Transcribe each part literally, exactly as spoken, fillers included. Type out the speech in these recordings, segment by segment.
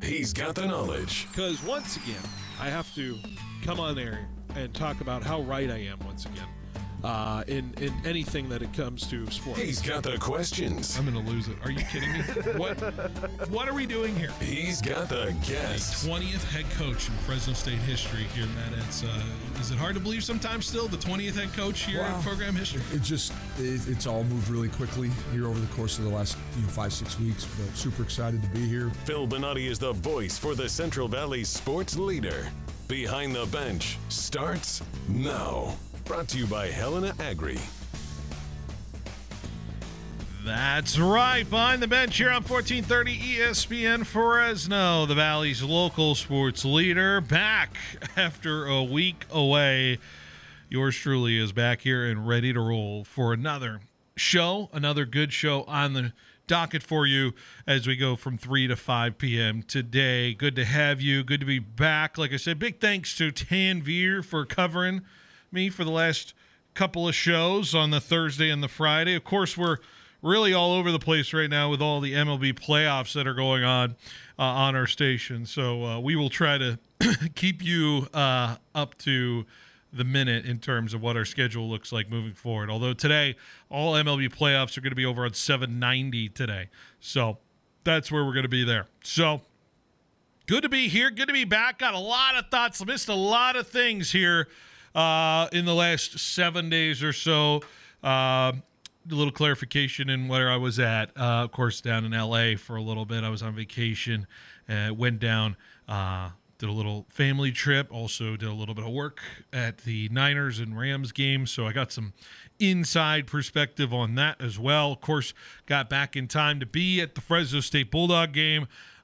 He's got the knowledge. Because once again, I have to come on there and talk about how right I am once again uh, in, in anything that it comes to sports. He's got the questions. I'm going to lose it. Are you kidding me? What What are we doing here? He's got the guests. twentieth head coach in Fresno State history here, Matt. It's, uh, is it hard to believe sometimes still, the twentieth head coach here Wow. in program history? It just, it, it's all moved really quickly here over the course of the last you know, five, six weeks, but super excited to be here. Phil Bonatti is the voice for the Central Valley sports leader. Behind the Bench starts now. Brought to you by Helena Agri. That's right. Behind the Bench here on fourteen thirty E S P N Fresno, the Valley's local sports leader, back after a week away. Yours truly is back here and ready to roll for another show, another good show on the docket for you as we go from three to five p.m. today. Good to have you. Good to be back. Like I said, big thanks to Tanvir for covering me for the last couple of shows on the Thursday and the Friday. Of course, we're really all over the place right now with all the M L B playoffs that are going on uh, on our station. So uh, we will try to keep you uh, up to the minute in terms of what our schedule looks like moving forward. Although today, all M L B playoffs are going to be over on seven ninety today. So that's where we're going to be there. So good to be here. Good to be back. Got a lot of thoughts. Missed a lot of things here uh, in the last seven days or so. Uh, a little clarification in where I was at. Uh, of course, down in L A for a little bit. I was on vacation. Uh, went down, uh, did a little family trip. Also did a little bit of work at the Niners and Rams game. So I got some inside perspective on that as well. Of course, got back in time to be at the Fresno State Bulldog game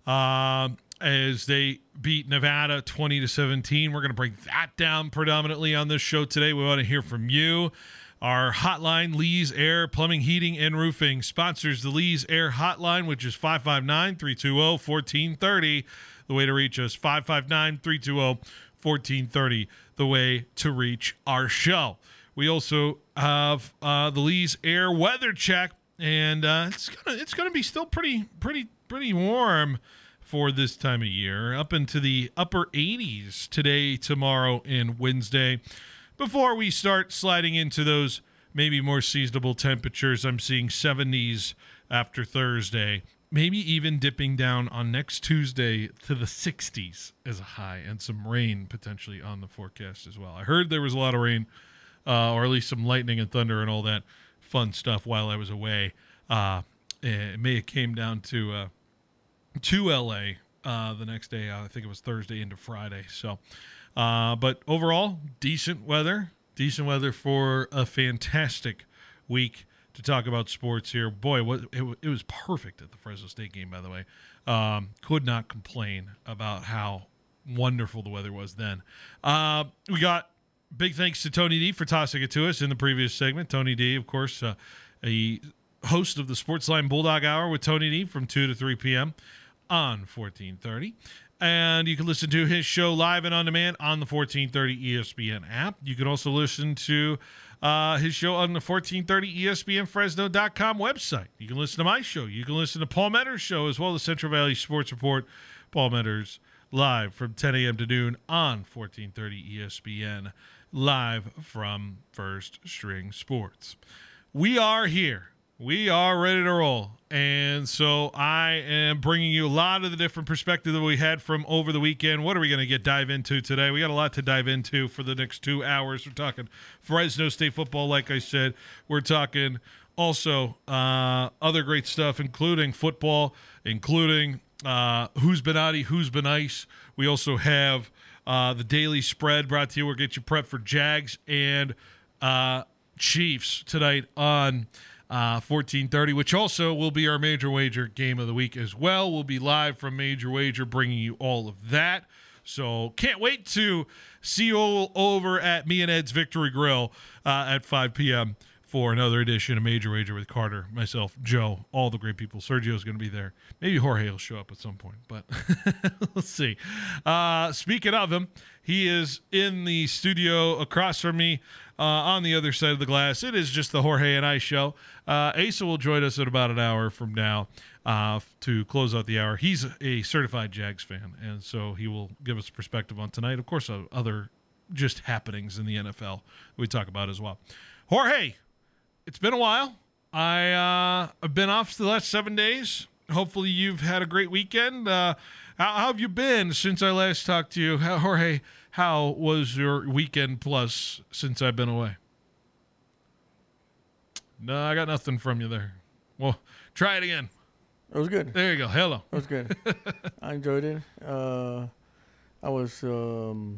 uh, as they beat Nevada twenty to seventeen. We're going to break that down predominantly on this show today. We want to hear from you. Our hotline, Lee's Air Plumbing, Heating, and Roofing, sponsors the Lee's Air Hotline, which is five five nine, three two zero, one four three zero. The way to reach us, five five nine, three two zero, one four three zero. The way to reach our show. We also have uh, the Lee's Air Weather Check, and uh, it's gonna it's gonna be still pretty pretty pretty warm for this time of year, up into the upper eighties today, tomorrow, and Wednesday. Before we start sliding into those maybe more seasonable temperatures, I'm seeing seventies after Thursday, maybe even dipping down on next Tuesday to the sixties as a high, and some rain potentially on the forecast as well. I heard there was a lot of rain, uh, or at least some lightning and thunder and all that fun stuff while I was away. Uh, it may have came down to uh, to L A uh, the next day. I think it was Thursday into Friday. So. Uh, but overall, decent weather, decent weather for a fantastic week to talk about sports here. Boy, what, it, it was perfect at the Fresno State game, by the way. Um, could not complain about how wonderful the weather was then. Uh, we got big thanks to Tony D for tossing it to us in the previous segment. Tony D, of course, uh, a host of the Sportsline Bulldog Hour with Tony D from two to three p.m. on fourteen thirty. And you can listen to his show live and on demand on the fourteen thirty E S P N app. You can also listen to uh, his show on the fourteen thirty E S P N Fresno dot com website. You can listen to my show. You can listen to Paul Metters' show as well as Central Valley Sports Report. Paul Metters live from ten a.m. to noon on fourteen thirty E S P N, live from First String Sports. We are here. We are ready to roll. And so I am bringing you a lot of the different perspective that we had from over the weekend. What are we going to get dive into today? We got a lot to dive into for the next two hours. We're talking Fresno State football, like I said. We're talking also uh, other great stuff, including football, including uh, who's been outy, who's been ice. We also have uh, the daily spread brought to you. We'll get you prepped for Jags and uh, Chiefs tonight on Uh, fourteen thirty, which also will be our Major Wager game of the week as well. We'll be live from Major Wager bringing you all of that. So can't wait to see you all over at me and Ed's Victory Grill uh, at five p.m. for another edition of Major Wager with Carter, myself, Joe, all the great people. Sergio's going to be there. Maybe Jorge will show up at some point, but let's see. Uh, speaking of him, he is in the studio across from me uh, on the other side of the glass. It is just the Jorge and I show. Uh, Asa will join us in about an hour from now. uh, to close out the hour. He's a certified Jags fan, and so he will give us perspective on tonight. Of course, uh, other just happenings in the N F L we talk about as well. Jorge, it's been a while. I, uh, I've been off the last seven days. Hopefully you've had a great weekend. Uh, how, how have you been since I last talked to you? How, Jorge, how was your weekend plus since I've been away? No, I got nothing from you there. Well, try it again. It was good. There you go. Hello. It was good. I enjoyed it. Uh, I was um,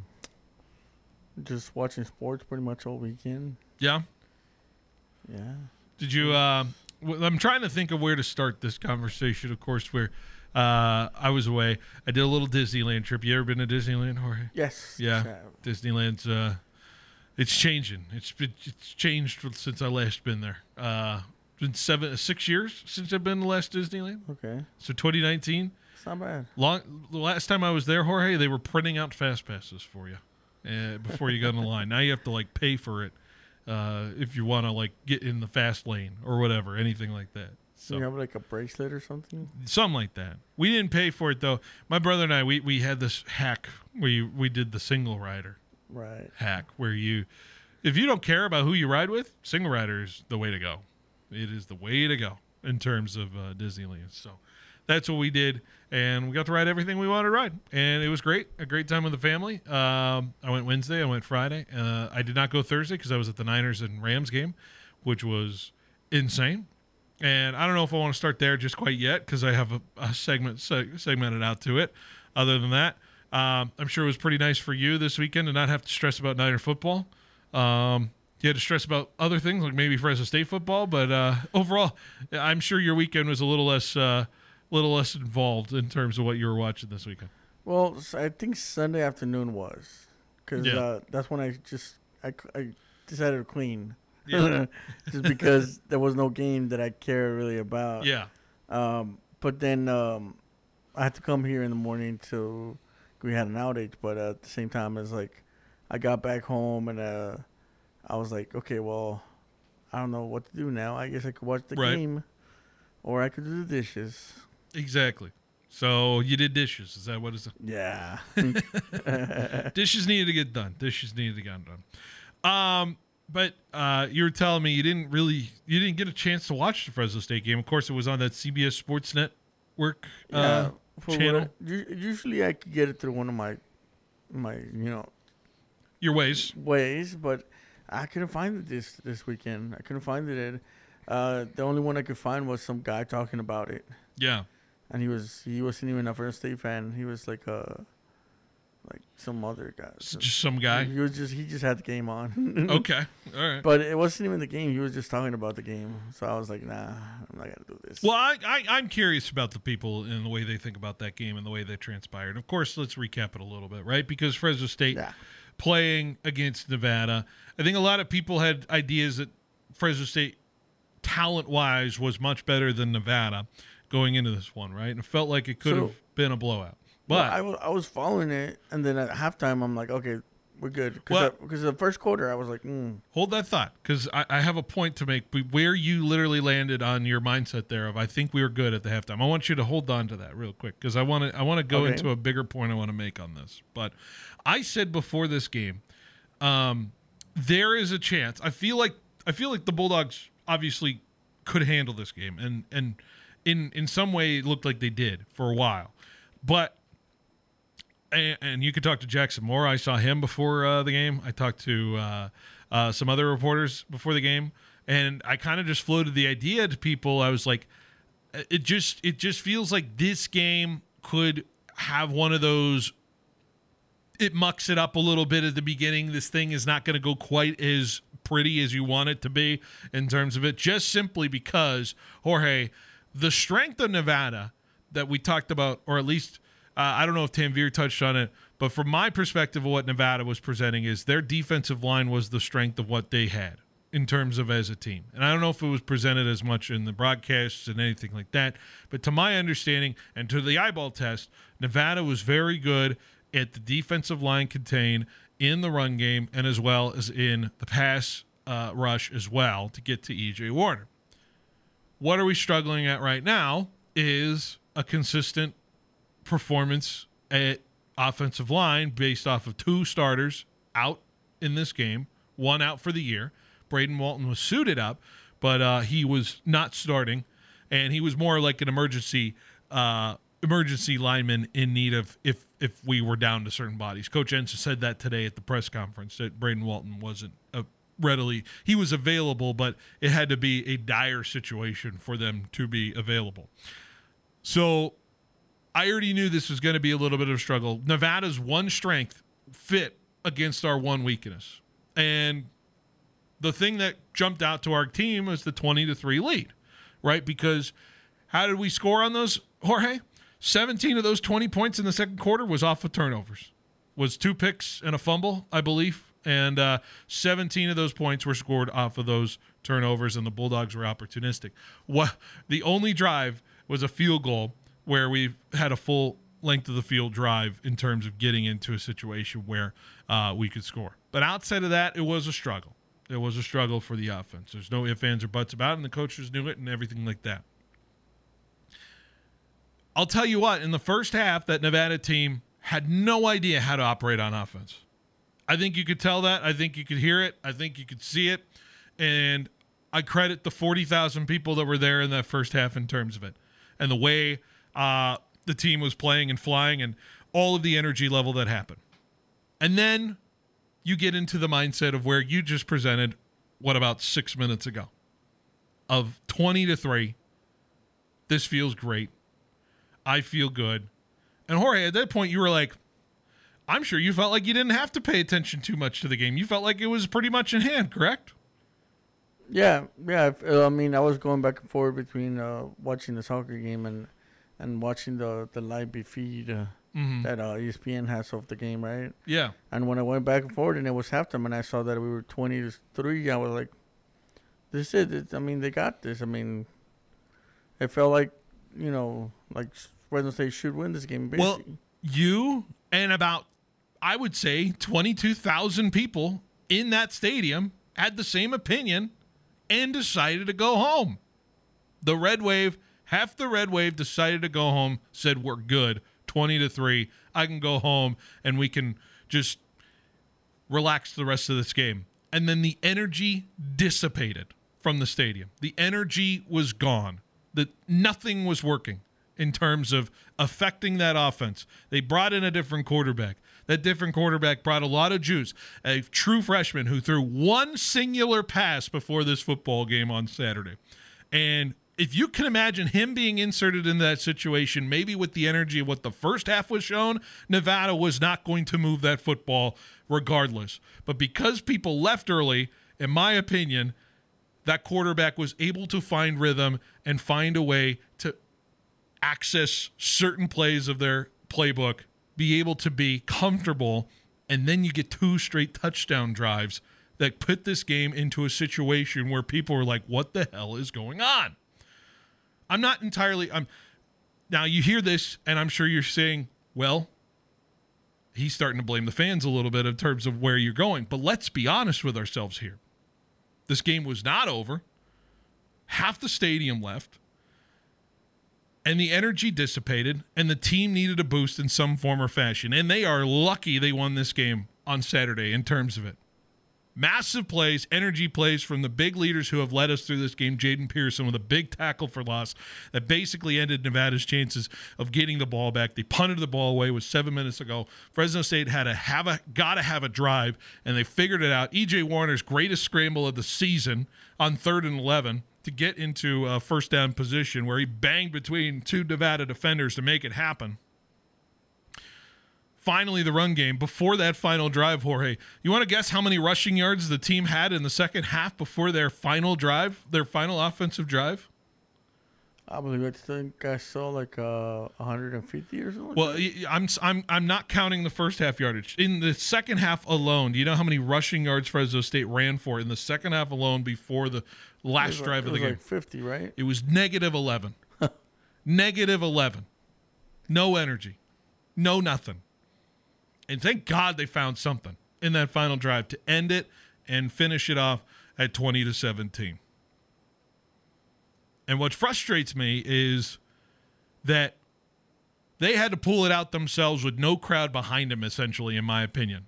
just watching sports pretty much all weekend. Yeah? Yeah. Did you uh, – I'm trying to think of where to start this conversation, of course, where uh, I was away. I did a little Disneyland trip. You ever been to Disneyland, Jorge? Yes. Yeah. Yes, Disneyland's uh, it's changing. It's been, it's changed since I last been there. Uh, it's been seven, six years since I've been to the last Disneyland. Okay. So twenty nineteen. It's not bad. Long, the last time I was there, Jorge, they were printing out fast passes for you uh, before you got in the line. Now you have to like pay for it uh, if you want to like get in the fast lane or whatever, anything like that. So You have like a bracelet or something? something like that. We didn't pay for it though. My brother and I, we, we had this hack. We we did the single rider Right. hack where you, if you don't care about who you ride with, single rider is the way to go. It is the way to go in terms of uh, Disneyland. So that's what we did, and we got to ride everything we wanted to ride, and it was great. A great time with the family. Um, I went Wednesday. I went Friday. Uh, I did not go Thursday because I was at the Niners and Rams game, which was insane. And I don't know if I want to start there just quite yet because I have a, a segment seg- segmented out to it. Other than that, um, I'm sure it was pretty nice for you this weekend to not have to stress about Niner football. Um, you had to stress about other things like maybe Fresno State football, but uh, overall, I'm sure your weekend was a little less, uh, little less involved in terms of what you were watching this weekend. Well, s- I think Sunday afternoon was. Because Yeah. uh, that's when I just I, c- I decided to clean. Yeah. Just because there was no game that I care really about. Yeah, Um, but then um, I had to come here in the morning to we had an outage. But uh, at the same time, it's like I got back home and uh, I was like, okay, well, I don't know what to do now. I guess I could watch the Right. game, or I could do the dishes. exactly. So you did dishes. Is that what is it? Yeah. Dishes needed to get done. Dishes needed to get done. Um, but uh, you were telling me you didn't really, you didn't get a chance to watch the Fresno State game. Of course, it was on that C B S Sports Network uh, yeah. For what channel. I- u- usually, I could get it through one of my my you know Your ways. ways, but I couldn't find it this this weekend. I couldn't find it. Uh, the only one I could find was some guy talking about it, Yeah. and he was he wasn't even a Fresno State fan. He was like a like some other guy. It's just some guy. He was just he just had the game on. Okay. All right. But it wasn't even the game. He was just talking about the game. So I was like, nah, I'm not gonna do this. Well, I, I, I'm curious about the people and the way they think about that game and the way they transpired. Of course, let's recap it a little bit, right? Because Fresno State Yeah. playing against Nevada, I think a lot of people had ideas that Fresno State, talent-wise, was much better than Nevada going into this one, right? And it felt like it could So- have been a blowout. Well, But I was I was following it, and then at halftime, I'm like, okay, we're good. Well- Because the first quarter, I was like, mm, hold that thought, because I, I have a point to make. But where you literally landed on your mindset there of I think we were good at the halftime. I want you to hold on to that real quick because I want to I want to go Okay. into a bigger point I want to make on this. But I said before this game, um, there is a chance. I feel like I feel like the Bulldogs obviously could handle this game, and and in in some way it looked like they did for a while, but. And, and you could talk to Jackson Moore. I saw him before uh, the game. I talked to uh, uh, some other reporters before the game, and I kind of just floated the idea to people. I was like, it just it just feels like this game could have one of those. It mucks it up a little bit at the beginning. This thing is not going to go quite as pretty as you want it to be in terms of it, just simply because, Jorge, the strength of Nevada that we talked about, or at least uh, I don't know if Tanvir touched on it, but from my perspective of what Nevada was presenting is their defensive line was the strength of what they had in terms of as a team. And I don't know if it was presented as much in the broadcasts and anything like that, but to my understanding and to the eyeball test, Nevada was very good at the defensive line contain in the run game and as well as in the pass uh, rush as well to get to E J Warner. What are we struggling at right now is a consistent performance at offensive line based off of two starters out in this game, one out for the year. Braden Walton was suited up, but uh, he was not starting, and he was more like an emergency uh, emergency lineman in need of if if we were down to certain bodies. Coach Ensa said that today at the press conference, that Braden Walton wasn't a readily he was available, but it had to be a dire situation for them to be available. So I already knew this was going to be a little bit of a struggle. Nevada's one strength fit against our one weakness. And the thing that jumped out to our team was the twenty to three lead, right? Because how did we score on those, Jorge? seventeen of those twenty points in the second quarter was off of turnovers. Was two picks and a fumble, I believe. And uh, seventeen of those points were scored off of those turnovers, and the Bulldogs were opportunistic. What the only drive was a field goal where we had a full length of the field drive in terms of getting into a situation where uh, we could score. But outside of that, it was a struggle. It was a struggle for the offense. There's no ifs, ands, or buts about it, and the coaches knew it and everything like that. I'll tell you what, in the first half, that Nevada team had no idea how to operate on offense. I think you could tell that. I think you could hear it. I think you could see it. And I credit the forty thousand people that were there in that first half in terms of it. And the way uh, the team was playing and flying and all of the energy level that happened. And then you get into the mindset of where you just presented, what, about six minutes ago, of twenty to three. This feels great. I feel good. And Jorge, at that point, you were like, I'm sure you felt like you didn't have to pay attention too much to the game. You felt like it was pretty much in hand, correct? Yeah, yeah. I mean, I was going back and forth between uh, watching the soccer game and and watching the, the live feed uh, mm-hmm. that uh, E S P N has of the game, right? Yeah. And when I went back and forth and it was halftime and I saw that we were twenty to three, I was like, this is it. I mean, they got this. I mean, it felt like, you know, like Fresno State should win this game, basically. Well, you and about, I would say, twenty-two thousand people in that stadium had the same opinion and decided to go home. The Red Wave, half the Red Wave decided to go home, said we're good, twenty to three. I can go home and we can just relax the rest of this game. And then the energy dissipated from the stadium. The energy was gone. That nothing was working in terms of affecting that offense. They brought in a different quarterback. That different quarterback brought a lot of juice. A true freshman who threw one singular pass before this football game on Saturday. And if you can imagine him being inserted in that situation, maybe with the energy of what the first half was shown, Nevada was not going to move that football regardless. But because people left early, in my opinion, that quarterback was able to find rhythm and find a way to access certain plays of their playbook, be able to be comfortable, and then you get two straight touchdown drives that put this game into a situation where people are like, what the hell is going on? I'm not entirely I'm now you hear this and I'm sure you're saying, well, he's starting to blame the fans a little bit in terms of where you're going. But let's be honest with ourselves here. This game was not over. Half the stadium left. And the energy dissipated, and the team needed a boost in some form or fashion. And they are lucky they won this game on Saturday in terms of it. Massive plays, energy plays from the big leaders who have led us through this game. Jaden Pearson with a big tackle for loss that basically ended Nevada's chances of getting the ball back. They punted the ball away with seven minutes to go. Fresno State had to have a, gotta have a drive, and they figured it out. E J Warner's greatest scramble of the season on third and eleven. To get into a first down position where he banged between two Nevada defenders to make it happen. Finally, the run game. Before that final drive, Jorge, you want to guess how many rushing yards the team had in the second half before their final drive, their final offensive drive? I believe I think I saw like uh, one hundred fifty or something. Well, I'm I'm I'm not counting the first half yardage. In the second half alone, do you know how many rushing yards Fresno State ran for in the second half alone before the last drive like, of the game? It was like fifty, right? It was negative eleven. Negative eleven. No energy. No nothing. And thank God they found something in that final drive to end it and finish it off at twenty to seventeen. And what frustrates me is that they had to pull it out themselves with no crowd behind them, essentially, in my opinion,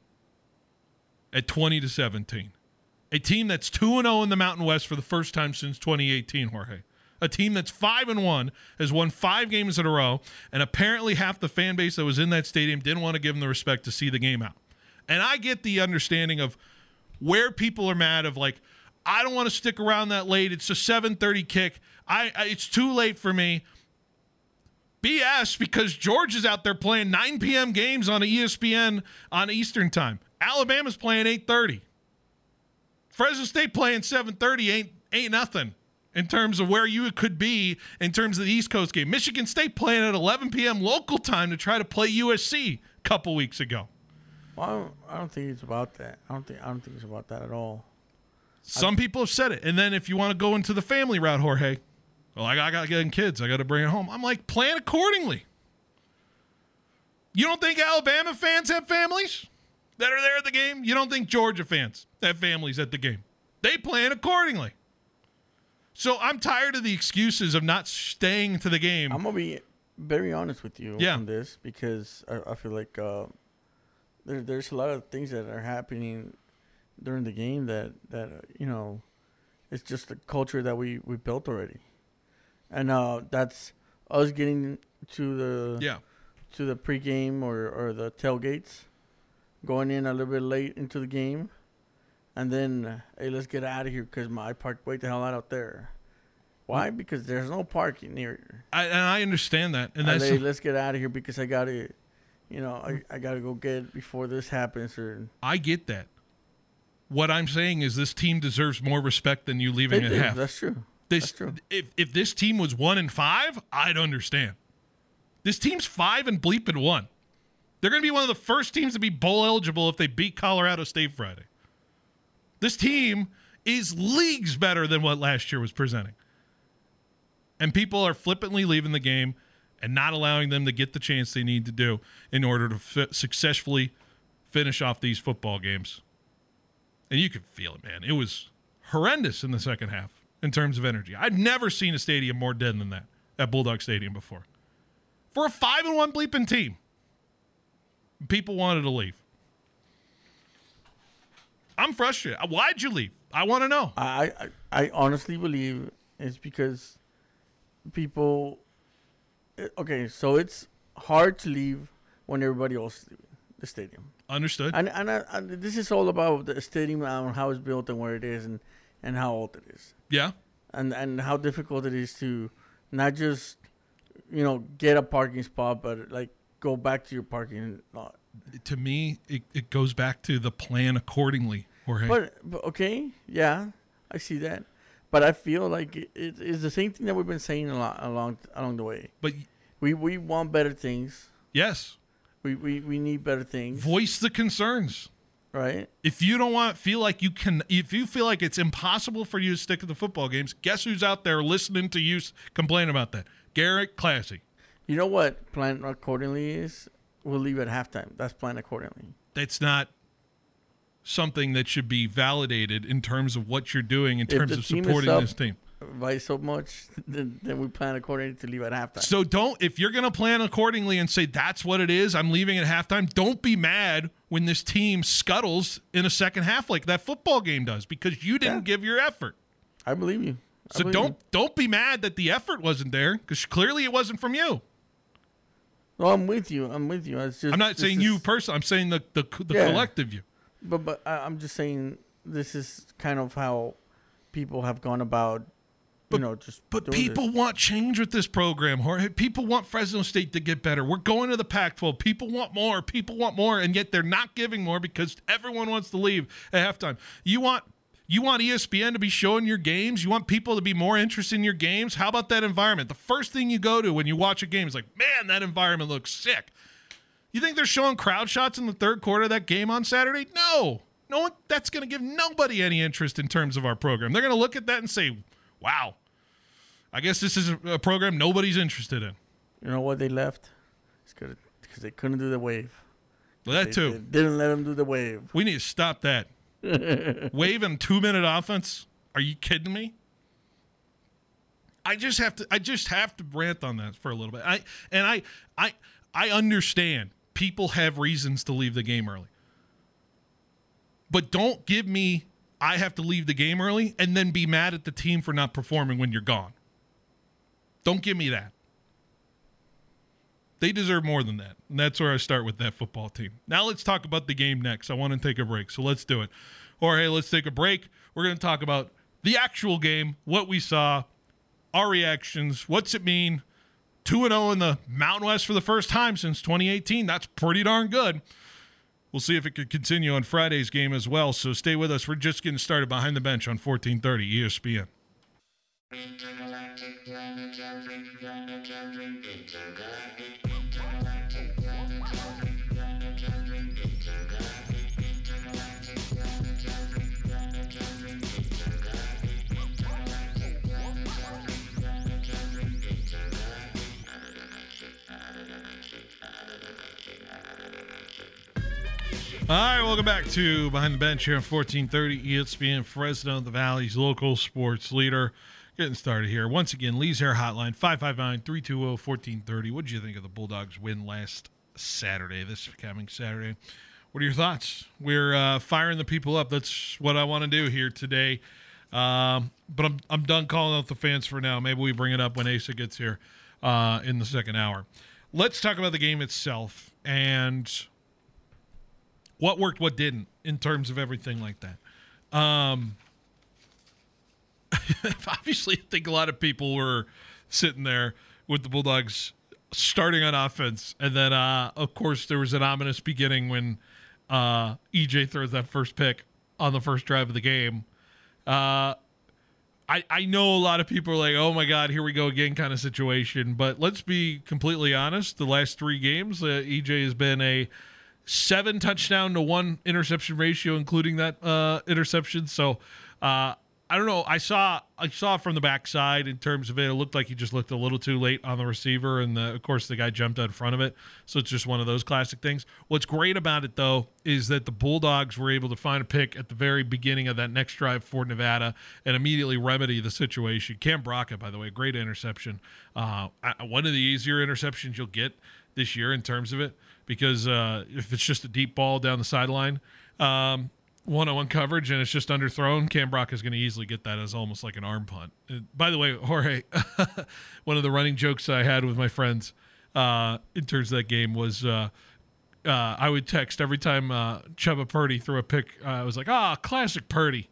at twenty to seventeen. A team that's two and oh in the Mountain West for the first time since twenty eighteen, Jorge. A team that's five and one, has won five games in a row, and apparently half the fan base that was in that stadium didn't want to give them the respect to see the game out. And I get the understanding of where people are mad of, like, I don't want to stick around that late. It's a seven thirty kick. I, I it's too late for me. B S, because George is out there playing nine p.m. games on E S P N on Eastern time. Alabama's playing eight thirty. Fresno State playing seven thirty ain't ain't nothing in terms of where you could be in terms of the East Coast game. Michigan State playing at eleven p.m. local time to try to play U S C a couple weeks ago. Well, I don't, I don't think it's about that. I don't think I don't think it's about that at all. Some I, people have said it. And then if you want to go into the family route, Jorge, well, I got, I got to get kids. I got to bring it home. I'm like, plan accordingly. You don't think Alabama fans have families that are there at the game? You don't think Georgia fans have families at the game? They plan accordingly. So I'm tired of the excuses of not staying to the game. I'm going to be very honest with you yeah. on this because I, I feel like uh, there, there's a lot of things that are happening during the game that, that uh, you know, it's just the culture that we, we built already. And uh, that's us getting to the yeah. to the pregame or, or the tailgates, going in a little bit late into the game, and then, uh, hey, let's get out of here because I parked way the hell out out there. Why? Because there's no parking near here. I, and I understand that. And that's hey, let's get out of here because I got to, you know, I, I got to go get it before this happens. Or I get that. What I'm saying is this team deserves more respect than you leaving at half. That's true. This, That's true. If if this team was one and five, I'd understand. This team's five and bleeping one. They're going to be one of the first teams to be bowl eligible if they beat Colorado State Friday. This team is leagues better than what last year was presenting. And people are flippantly leaving the game and not allowing them to get the chance they need to do in order to fi- successfully finish off these football games. And you could feel it, man. It was horrendous in the second half in terms of energy. I've never seen a stadium more dead than that at Bulldog Stadium before. For a five and one bleeping team, people wanted to leave. I'm frustrated. Why'd you leave? I want to know. I, I I honestly believe it's because people. Okay, so it's hard to leave when everybody else is leaving the stadium. Understood. And and, I, and this is all about the stadium and how it's built and where it is and, and how old it is. Yeah. And and how difficult it is to not just, you know, get a parking spot, but like go back to your parking lot. To me, it, it goes back to the plan accordingly, Jorge. But, but okay, yeah, I see that. But I feel like it, it is the same thing that we've been saying a lot along along the way. But we we want better things. Yes. We, we we need better things. Voice the concerns. Right. If you don't want feel like you can, if you feel like it's impossible for you to stick to the football games, guess who's out there listening to you complain about that? Garrett Classy. You know what plan accordingly is? We'll leave at halftime. That's planned accordingly. That's not something that should be validated in terms of what you're doing in If terms the of team is supporting up this team. By so much, then, then we plan accordingly to leave at halftime. So don't, if you're going to plan accordingly and say that's what it is, I'm leaving at halftime, don't be mad when this team scuttles in a second half like that football game does because you didn't Yeah. give your effort. I believe you. I So believe don't you. don't be mad that the effort wasn't there because clearly it wasn't from you. No, I'm with you. I'm with you. It's just, I'm not this saying is- you personally. I'm saying the the, the Yeah. collective you. But but I, I'm just saying this is kind of how people have gone about, But- you know, just. But doing people this. want change with this program, Jorge. People want Fresno State to get better. We're going to the Pac twelve. People want more. People want more, and yet they're not giving more because everyone wants to leave at halftime. You want you want E S P N to be showing your games. You want people to be more interested in your games. How about that environment? The first thing you go to when you watch a game is like, man, that environment looks sick. You think they're showing crowd shots in the third quarter of that game on Saturday? No. No one. That's going to give nobody any interest in terms of our program. They're going to look at that and say, wow, I guess this is a, a program nobody's interested in. You know what they left? It's because they couldn't do the wave. Well, that They, too. they didn't let them do the wave. We need to stop that. Wave and two-minute offense? Are you kidding me? I just have to I just have to rant on that for a little bit. I and I I I understand people have reasons to leave the game early. But don't give me I have to leave the game early and then be mad at the team for not performing when you're gone. Don't give me that. They deserve more than that. And that's where I start with that football team. Now let's talk about the game next. I want to take a break, so let's do it. Or hey, let's take a break. We're going to talk about the actual game, what we saw, our reactions, what's it mean? two and oh in the Mountain West for the first time since twenty eighteen. That's pretty darn good. We'll see if it could continue on Friday's game as well. So stay with us. We're just getting started behind the bench on fourteen thirty E S P N. All right, welcome back to Behind the Bench here on fourteen thirty E S P N Fresno, the Valley's local sports leader. Getting started here. Once again, Lee's Hair Hotline, five five nine, three two zero, one four three zero. What did you think of the Bulldogs' win last Saturday, this coming Saturday? What are your thoughts? We're uh, firing the people up. That's what I want to do here today. Um, but I'm I'm done calling out the fans for now. Maybe we bring it up when Asa gets here uh, in the second hour. Let's talk about the game itself and what worked, what didn't, in terms of everything like that. Um, obviously, I think a lot of people were sitting there with the Bulldogs starting on offense. And then, uh, of course, there was an ominous beginning when uh, E J throws that first pick on the first drive of the game. Uh, I, I know a lot of people are like, oh, my God, here we go again kind of situation. But let's be completely honest. The last three games, uh, E J has been a seven touchdown to one interception ratio, including that uh, interception. So uh, I don't know. I saw I saw from the backside in terms of it. It looked like he just looked a little too late on the receiver, and the, of course the guy jumped out in front of it. So it's just one of those classic things. What's great about it though is that the Bulldogs were able to find a pick at the very beginning of that next drive for Nevada and immediately remedy the situation. Cam Brockett, by the way, great interception. Uh, one of the easier interceptions you'll get this year in terms of it. Because uh, if it's just a deep ball down the sideline, um, one-on-one coverage, and it's just underthrown, Cam Brock is going to easily get that as almost like an arm punt. And by the way, Jorge, one of the running jokes I had with my friends uh, in terms of that game was uh, uh, I would text every time uh, Chubba Purdy threw a pick. Uh, I was like, ah, oh, classic Purdy.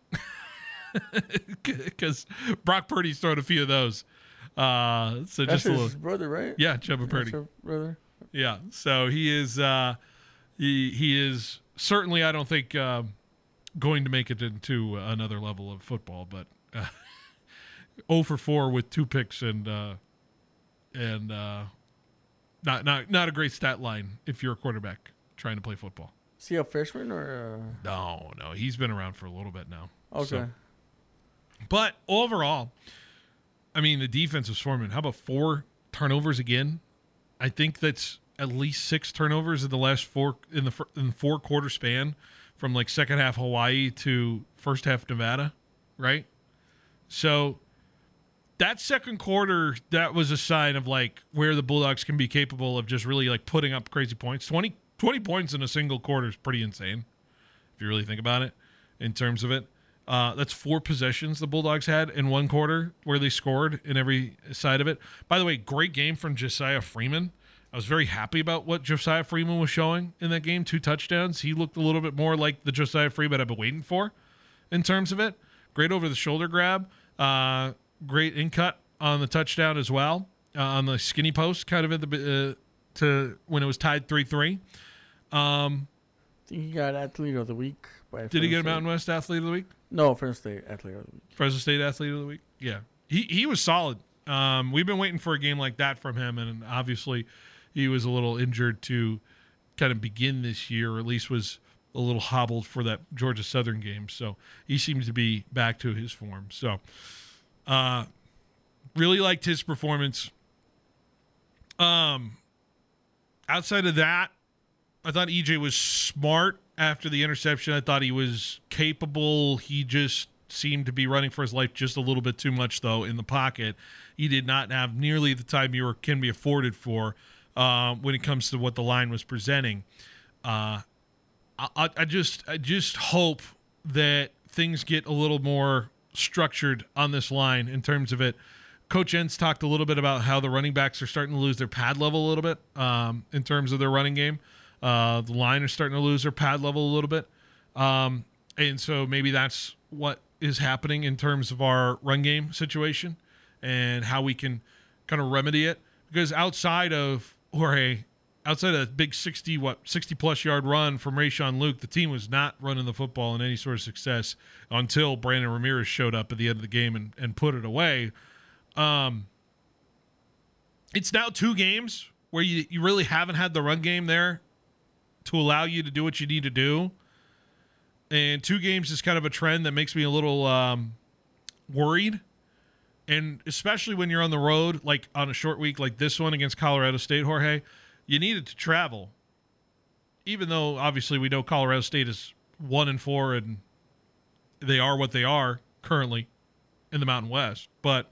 Because Brock Purdy's thrown a few of those. Uh, so That's just a his little, brother, right? Yeah, Chubba Purdy. That's your brother. Yeah, so he is uh, he he is certainly, I don't think, uh, going to make it into another level of football, but uh, oh for four with two picks and uh, and uh, not not not a great stat line if you're a quarterback trying to play football. Is he a freshman or? Uh... No, no, he's been around for a little bit now. Okay. So. But overall, I mean, the defense was forming. How about four turnovers again? I think that's at least six turnovers in the last four in the in the four quarter span, from like second half Hawaii to first half Nevada, right? So that second quarter, that was a sign of like where the Bulldogs can be capable of just really like putting up crazy points. twenty, twenty points in a single quarter is pretty insane if you really think about it in terms of it. Uh, that's four possessions the Bulldogs had in one quarter where they scored in every side of it. By the way, great game from Josiah Freeman. I was very happy about what Josiah Freeman was showing in that game. Two touchdowns. He looked a little bit more like the Josiah Freeman I've been waiting for in terms of it. Great over-the-shoulder grab. Uh, great in-cut on the touchdown as well, uh, on the skinny post, kind of at the uh, to when it was tied three three. Um, I think he got Athlete of the Week. By did he get a State. Mountain West Athlete of the Week? No, Fresno State Athlete of the Week. Fresno State Athlete of the Week? Yeah. He he was solid. Um, we've been waiting for a game like that from him, and obviously he was a little injured to kind of begin this year, or at least was a little hobbled for that Georgia Southern game. So he seems to be back to his form. So uh, really liked his performance. Um, outside of that, I thought E J was smart after the interception. I thought he was capable. He just seemed to be running for his life just a little bit too much, though, in the pocket. He did not have nearly the time you were, can be afforded for uh, when it comes to what the line was presenting. Uh, I, I just I just hope that things get a little more structured on this line in terms of it. Coach Entz talked a little bit about how the running backs are starting to lose their pad level a little bit um, in terms of their running game. Uh, the line is starting to lose their pad level a little bit. Um, and so maybe that's what is happening in terms of our run game situation and how we can kind of remedy it. Because outside of Jorge, outside of that big sixty, what, sixty-plus yard run from Rayshon Luke, the team was not running the football in any sort of success until Brandon Ramirez showed up at the end of the game and, and put it away. Um, it's now two games where you, you really haven't had the run game there to allow you to do what you need to do. And two games is kind of a trend that makes me a little um, worried. And especially when you're on the road, like on a short week like this one against Colorado State, Jorge, you needed to travel. Even though obviously we know Colorado State is one and four and they are what they are currently in the Mountain West. But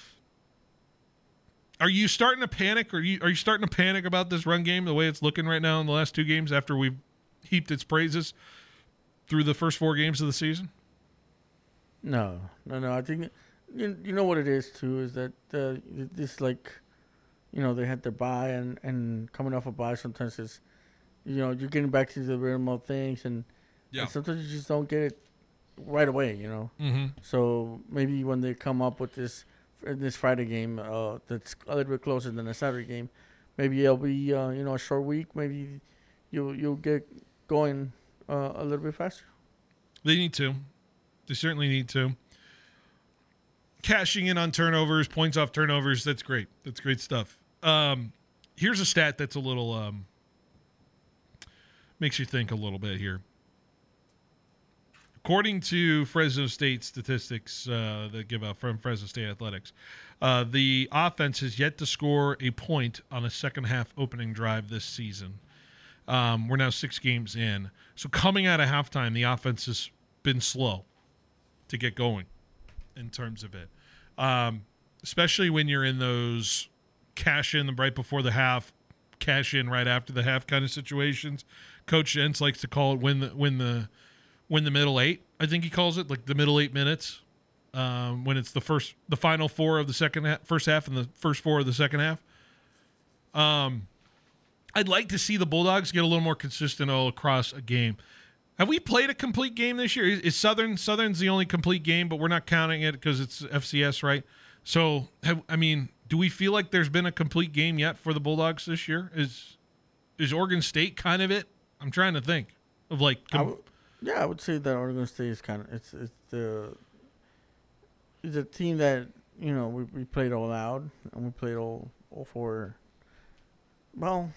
are you starting to panic? Are you are you starting to panic about this run game the way it's looking right now in the last two games after we've heaped its praises through the first four games of the season? No, no, no. I think you you know what it is too is that uh, this like, you know, they had their bye and, and coming off a bye sometimes is, you know, you're getting back to the rhythm of things and, yeah. and sometimes you just don't get it right away, you know. Mm-hmm. So maybe when they come up with this this Friday game uh, that's a little bit closer than a Saturday game, maybe it'll be uh, you know, a short week. Maybe you'll you'll get going uh, a little bit faster. They need to. They certainly need to. Cashing in on turnovers, points off turnovers, that's great. That's great stuff. Um, here's a stat that's a little um, makes you think a little bit here. According to Fresno State statistics uh, that give out from Fresno State Athletics, uh, the offense has yet to score a point on a second half opening drive this season. Um, we're now six games in. So coming out of halftime, the offense has been slow to get going in terms of it. Um, especially when you're in those cash in right before the half, cash in right after the half kind of situations. Coach Entz likes to call it win the win the win the middle eight. I think he calls it like the middle eight minutes. Um, when it's the first, the final four of the second half, first half, and the first four of the second half. Um, I'd like to see the Bulldogs get a little more consistent all across a game. Have we played a complete game this year? Is Southern Southern's the only complete game, but we're not counting it because it's F C S, right? So, have, I mean, do we feel like there's been a complete game yet for the Bulldogs this year? Is is Oregon State kind of it? I'm trying to think of like. Com- I w- yeah, I would say that Oregon State is kind of it's it's the it's a team that, you know, we we played all out and we played all all for. Well,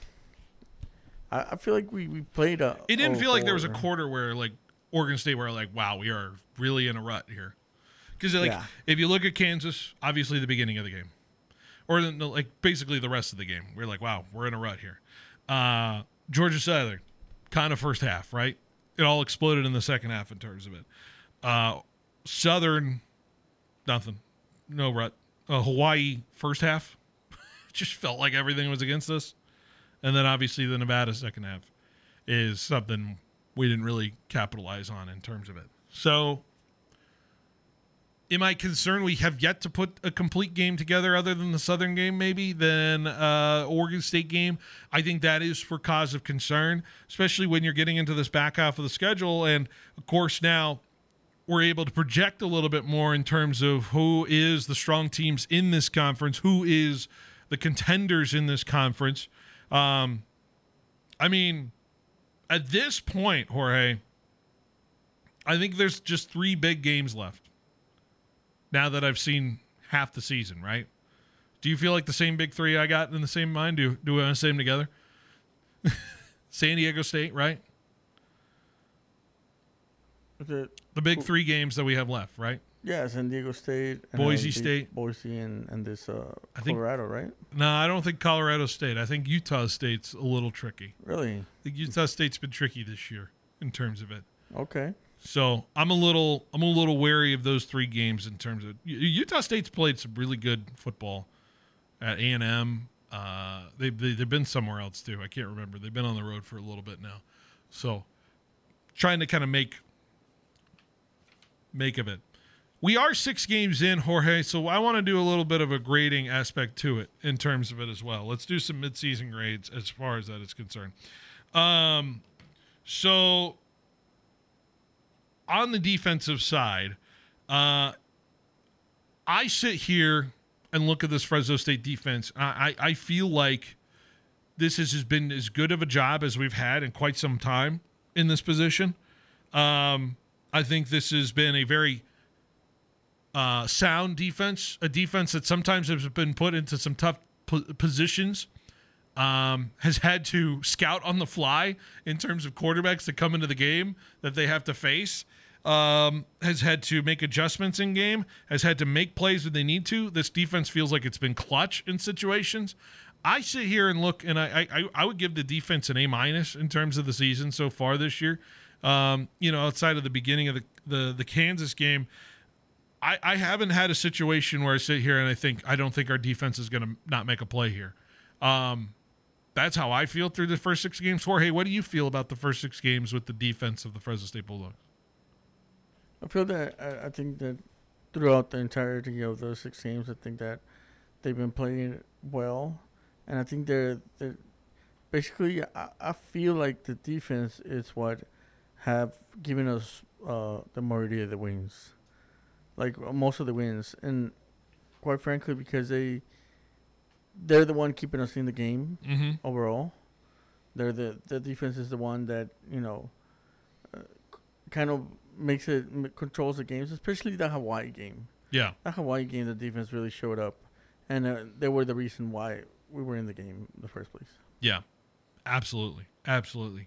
I, I feel like we, we played a. It didn't feel like there was a four. quarter where like Oregon State were like, wow, we are really in a rut here. Because like Yeah. if you look at Kansas, obviously the beginning of the game, or the, like basically the rest of the game, we're like, wow, we're in a rut here. Uh, Georgia Southern, kind of first half, right? It all exploded in the second half in terms of it. Uh, Southern, nothing, no rut. Uh, Hawaii first half, just felt like everything was against us. And then obviously the Nevada second half is something we didn't really capitalize on in terms of it. So am I concerned we have yet to put a complete game together other than the Southern game maybe than uh, Oregon State game? I think that is for cause of concern, especially when you're getting into this back half of the schedule. And, of course, now we're able to project a little bit more in terms of who is the strong teams in this conference, who is the contenders in this conference. Um, I mean, at this point, Jorge, I think there's just three big games left. Now that I've seen half the season, right? Do you feel like the same big three I got in the same mind? Do do we want to say them together? San Diego State, right? The, The big three games that we have left, right? yeah, San Diego State, and Boise then the- State. Boise, and and this uh, I think- Colorado, right? No, I don't think Colorado State. I think Utah State's a little tricky. Really? I think Utah State's been tricky this year in terms of it. Okay. So I'm a little I'm a little wary of those three games in terms of Utah State's played some really good football at A and M. Uh, they, they they've been somewhere else too. I can't remember. They've been on the road for a little bit now. So trying to kind of make make of it. We are six games in, Jorge, so I want to do a little bit of a grading aspect to it in terms of it as well. Let's do some midseason grades as far as that is concerned. Um, so on the defensive side, uh, I sit here and look at this Fresno State defense. I, I, I feel like this has just been as good of a job as we've had in quite some time in this position. Um, I think this has been a very uh, sound defense, a defense that sometimes has been put into some tough po- positions, um, has had to scout on the fly in terms of quarterbacks that come into the game that they have to face, um, has had to make adjustments in game, has had to make plays when they need to. This defense feels like it's been clutch in situations. I sit here and look, and I I, I would give the defense an A minus in terms of the season so far this year. Um, you know, outside of the beginning of the, the, the Kansas game, I, I haven't had a situation where I sit here and I think, I don't think our defense is going to not make a play here. Um, that's how I feel through the first six games. Jorge, what do you feel about the first six games with the defense of the Fresno State Bulldogs? I feel that I, I think that throughout the entirety of those six games, I think that they've been playing well, and I think they're they're basically. I, I feel like the defense is what have given us uh, the majority of the wins, like most of the wins, and quite frankly, because they they're the one keeping us in the game mm-hmm. overall. They're the the defense is the one that you know uh, kind of makes it controls the games, especially the Hawaii game. Yeah, that Hawaii game, the defense really showed up, and uh, they were the reason why we were in the game in the first place. Yeah, absolutely, absolutely.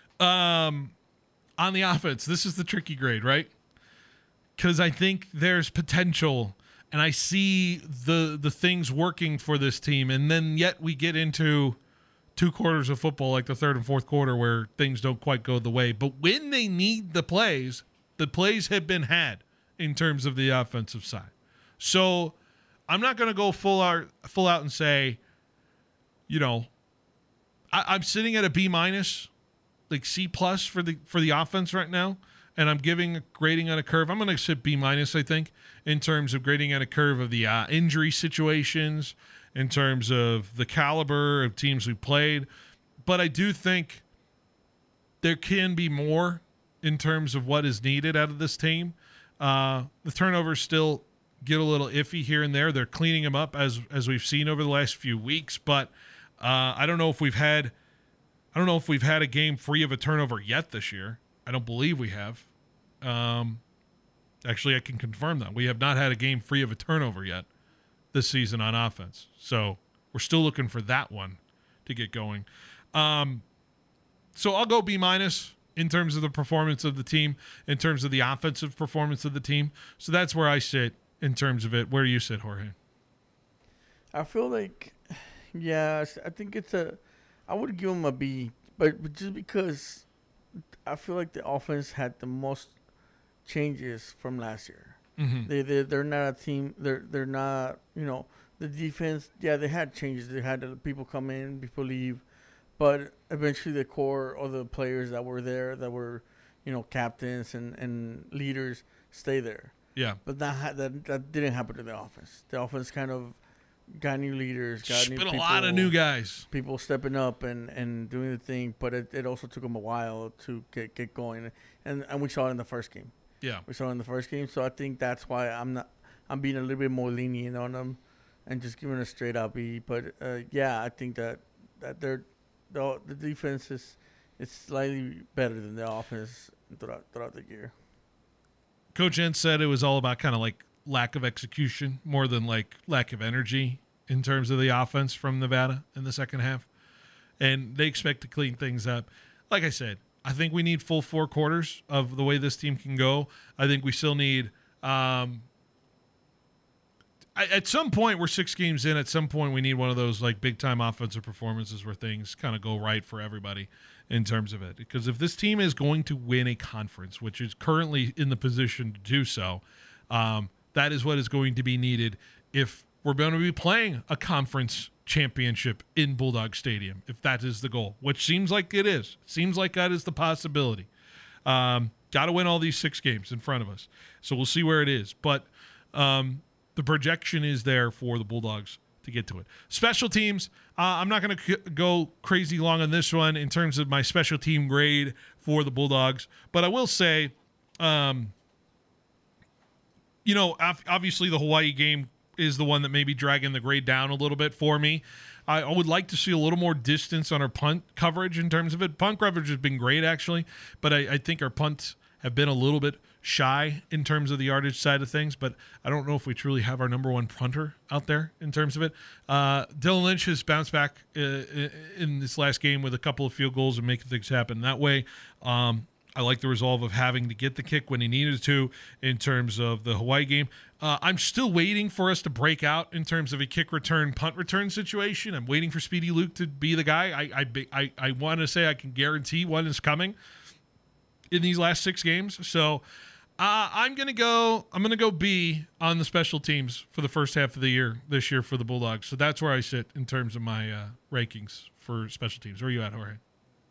Um. On the offense, this is the tricky grade, right? Because I think there's potential, and I see the the things working for this team, and then yet we get into two quarters of football, like the third and fourth quarter, where things don't quite go the way. But when they need the plays, the plays have been had in terms of the offensive side. So I'm not going to go full out, full out and say, you know, I, I'm sitting at a B minus. Like C plus for the for the offense right now, and I'm giving a grading on a curve. I'm going to sit B minus, I think, in terms of grading on a curve of the uh, injury situations, in terms of the caliber of teams we played. But I do think there can be more in terms of what is needed out of this team. Uh, the turnovers still get a little iffy here and there. They're cleaning them up as as we've seen over the last few weeks, but uh, I don't know if we've had. I don't know if we've had a game free of a turnover yet this year. I don't believe we have. Um, actually, I can confirm that. We have not had a game free of a turnover yet this season on offense. So we're still looking for that one to get going. Um, so I'll go B minus in terms of the performance of the team, in terms of the offensive performance of the team. So that's where I sit in terms of it. Where do you sit, Jorge? I feel like, yeah, I think it's a – I would give them a B, but, but just because I feel like the offense had the most changes from last year. Mm-hmm. They they they're not a team. They're they're not. You know, the defense. Yeah, they had changes. They had people come in, people leave, but eventually the core of the players that were there, that were, you know, captains and, and leaders, stay there. Yeah. But that that that didn't happen to the offense. The offense kind of got new leaders, got Just new been people, a lot of new guys. People stepping up and, and doing the thing, but it, it also took them a while to get, get going. And and we saw it in the first game. Yeah. We saw it in the first game, so I think that's why I'm not I'm being a little bit more lenient on them and just giving a straight up B. But uh, yeah, I think that that they're the, the defense is is slightly better than the offense throughout throughout the year. Coach Entz said it was all about kind of like lack of execution more than like lack of energy in terms of the offense from Nevada in the second half. And they expect to clean things up. Like I said, I think we need full four quarters of the way this team can go. I think we still need um, I, at some point, we're six games in. At some point, we need one of those like big time offensive performances where things kind of go right for everybody in terms of it. Because if this team is going to win a conference, which is currently in the position to do so, um, that is what is going to be needed if we're going to be playing a conference championship in Bulldog Stadium, if that is the goal, which seems like it is. Seems like that is the possibility. Um, got to win all these six games in front of us. So we'll see where it is. But um, the projection is there for the Bulldogs to get to it. Special teams, uh, I'm not going to c- go crazy long on this one in terms of my special team grade for the Bulldogs, but I will say, um, you know, obviously the Hawaii game is the one that may be dragging the grade down a little bit for me. I would like to see a little more distance on our punt coverage in terms of it. Punt coverage has been great, actually, but I, I think our punts have been a little bit shy in terms of the yardage side of things, but I don't know if we truly have our number one punter out there in terms of it. Uh, Dylan Lynch has bounced back uh, in this last game with a couple of field goals and making things happen that way. Um, I like the resolve of having to get the kick when he needed to in terms of the Hawaii game. Uh, I'm still waiting for us to break out in terms of a kick return, punt return situation. I'm waiting for Speedy Luke to be the guy. I I, I, I want to say I can guarantee one is coming in these last six games. So uh, I'm gonna go. I'm gonna go B on the special teams for the first half of the year this year for the Bulldogs. So that's where I sit in terms of my uh, rankings for special teams. Where are you at, Jorge?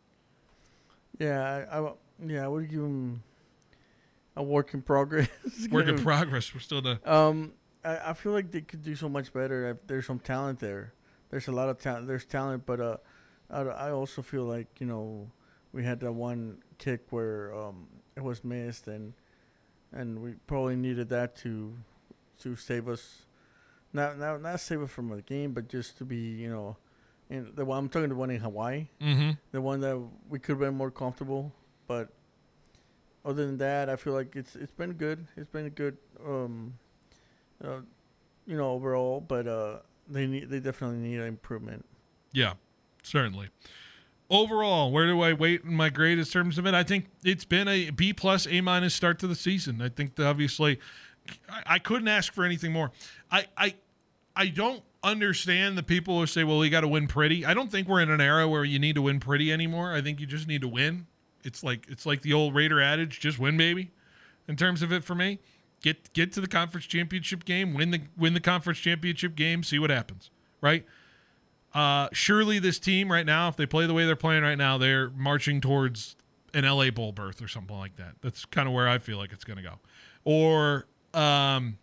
Yeah, I, I yeah, I would give him a work in progress. Work in progress. We're still the. Um, I, I feel like they could do so much better. There's some talent there. There's a lot of talent. There's talent, but uh, I, I also feel like you know we had that one kick where um it was missed and and we probably needed that to to save us, not not not save us from the game, but just to be you know. And the one I'm talking the one in Hawaii, mm-hmm. the one that we could have been more comfortable. But other than that, I feel like it's it's been good. It's been good, um, uh, you know, overall. But uh, they need they definitely need an improvement. Yeah, certainly. Overall, where do I weight in my grade in terms of it? I think it's been a B plus, A minus start to the season. I think that obviously, I, I couldn't ask for anything more. I I I don't. understand the people who say, well, we got to win pretty. I don't think we're in an era where you need to win pretty anymore. I think you just need to win. It's like it's like the old Raider adage, just win, baby. In terms of it for me, get get to the conference championship game, win the win the conference championship game, see what happens, right? Uh, surely this team right now, if they play the way they're playing right now, they're marching towards an L A Bowl berth or something like that. That's kind of where I feel like it's going to go. Or um,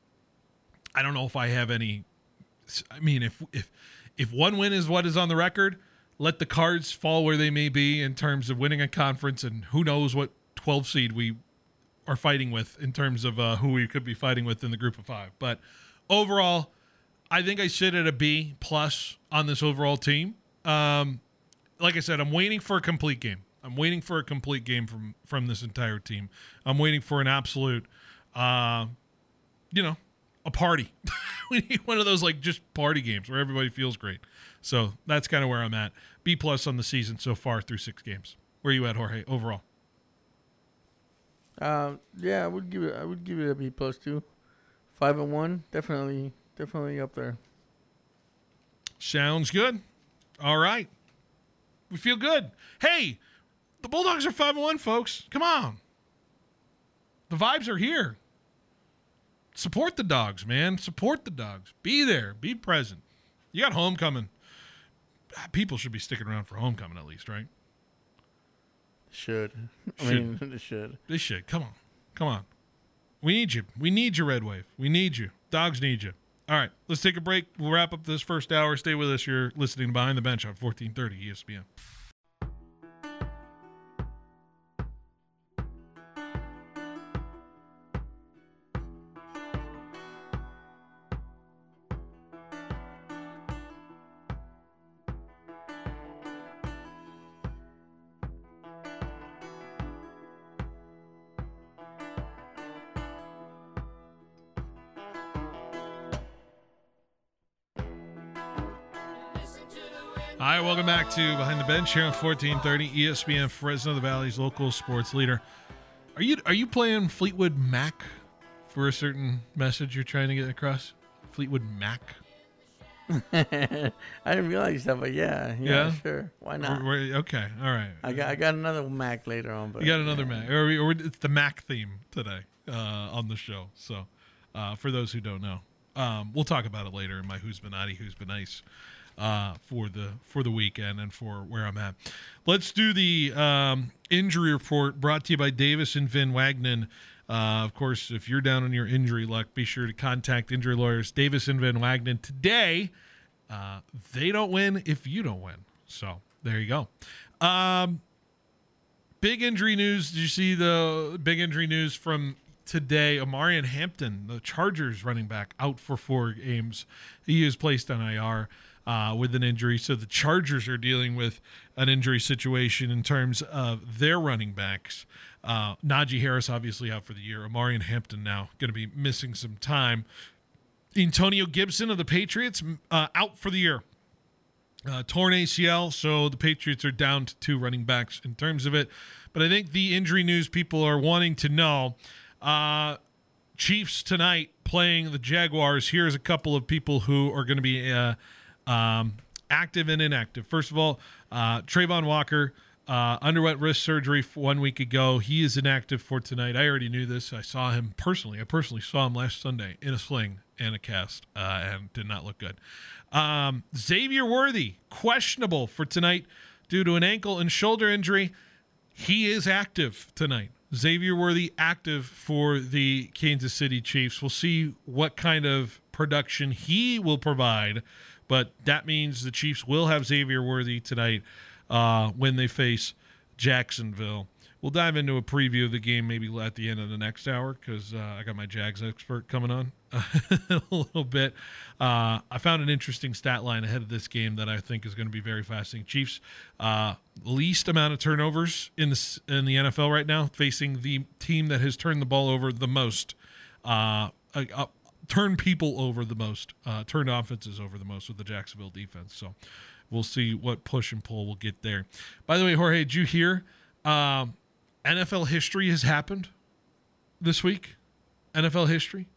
I don't know if I have any. I mean, if if if one win is what is on the record, let the cards fall where they may be in terms of winning a conference, and who knows what twelve seed we are fighting with in terms of uh, who we could be fighting with in the group of five. But overall, I think I sit at a B plus on this overall team. Um, like I said, I'm waiting for a complete game. I'm waiting for a complete game from from this entire team. I'm waiting for an absolute, uh, you know, a party. We need one of those like just party games where everybody feels great. So that's kind of where I'm at. B plus on the season so far through six games. Where are you at, Jorge, overall? Um, yeah, I would give it. I would give it a B plus too. Five and one, definitely, definitely up there. Sounds good. All right, we feel good. Hey, the Bulldogs are five and one, folks. Come on, the vibes are here. Support the Dogs, man. Support the Dogs. Be there. Be present. You got homecoming. People should be sticking around for homecoming at least, right? Should. I Should. mean, they should. They should. Come on. Come on. We need you. We need you, Red Wave. We need you. Dogs need you. All right. Let's take a break. We'll wrap up this first hour. Stay with us. You're listening to Behind the Bench on fourteen thirty E S P N. Hi, welcome back to Behind the Bench here on fourteen thirty E S P N Fresno, the Valley's local sports leader. Are you are you playing Fleetwood Mac for a certain message you're trying to get across? Fleetwood Mac? I didn't realize that, but yeah, yeah, Yeah? sure. Why not? Or- or- okay, all right. I got I got another Mac later on, but You got another yeah. Mac, or, or it's the Mac theme today uh, on the show. So, uh, for those who don't know, um, we'll talk about it later in my Who's Been Naughty, Who's Been Nice uh, for the for the weekend and for where I'm at. Let's do the um, injury report brought to you by Davis and Van Wagenen. Uh, of course, if you're down on your injury luck, be sure to contact injury lawyers Davis and Van Wagenen today. Uh, they don't win if you don't win. So there you go. Um, big injury news. Did you see the big injury news from today? Omarion Hampton, the Chargers running back, out for four games. He is placed on I R uh, with an injury. So the Chargers are dealing with an injury situation in terms of their running backs. Uh, Najee Harris obviously out for the year. Omarion Hampton now going to be missing some time. Antonio Gibson of the Patriots uh, out for the year. Uh, torn A C L, so the Patriots are down to two running backs in terms of it. But I think the injury news people are wanting to know, uh, Chiefs tonight playing the Jaguars. Here's a couple of people who are going to be uh, um, active and inactive. First of all, uh, Trayvon Walker uh, underwent wrist surgery one week ago. He is inactive for tonight. I already knew this. I saw him personally. I personally saw him last Sunday in a sling and a cast, uh, and did not look good. Um, Xavier Worthy, questionable for tonight due to an ankle and shoulder injury. He is active tonight. Xavier Worthy active for the Kansas City Chiefs. We'll see what kind of production he will provide, but that means the Chiefs will have Xavier Worthy tonight uh, when they face Jacksonville. We'll dive into a preview of the game maybe at the end of the next hour because uh, I got my Jags expert coming on a little bit. Uh, I found an interesting stat line ahead of this game that I think is going to be very fascinating. Chiefs, uh, least amount of turnovers in the, in the N F L right now, facing the team that has turned the ball over the most, uh, uh, uh, turned people over the most, uh, turned offenses over the most with the Jacksonville defense. So we'll see what push and pull we'll get there. By the way, Jorge, did you hear um, N F L history has happened this week? N F L history?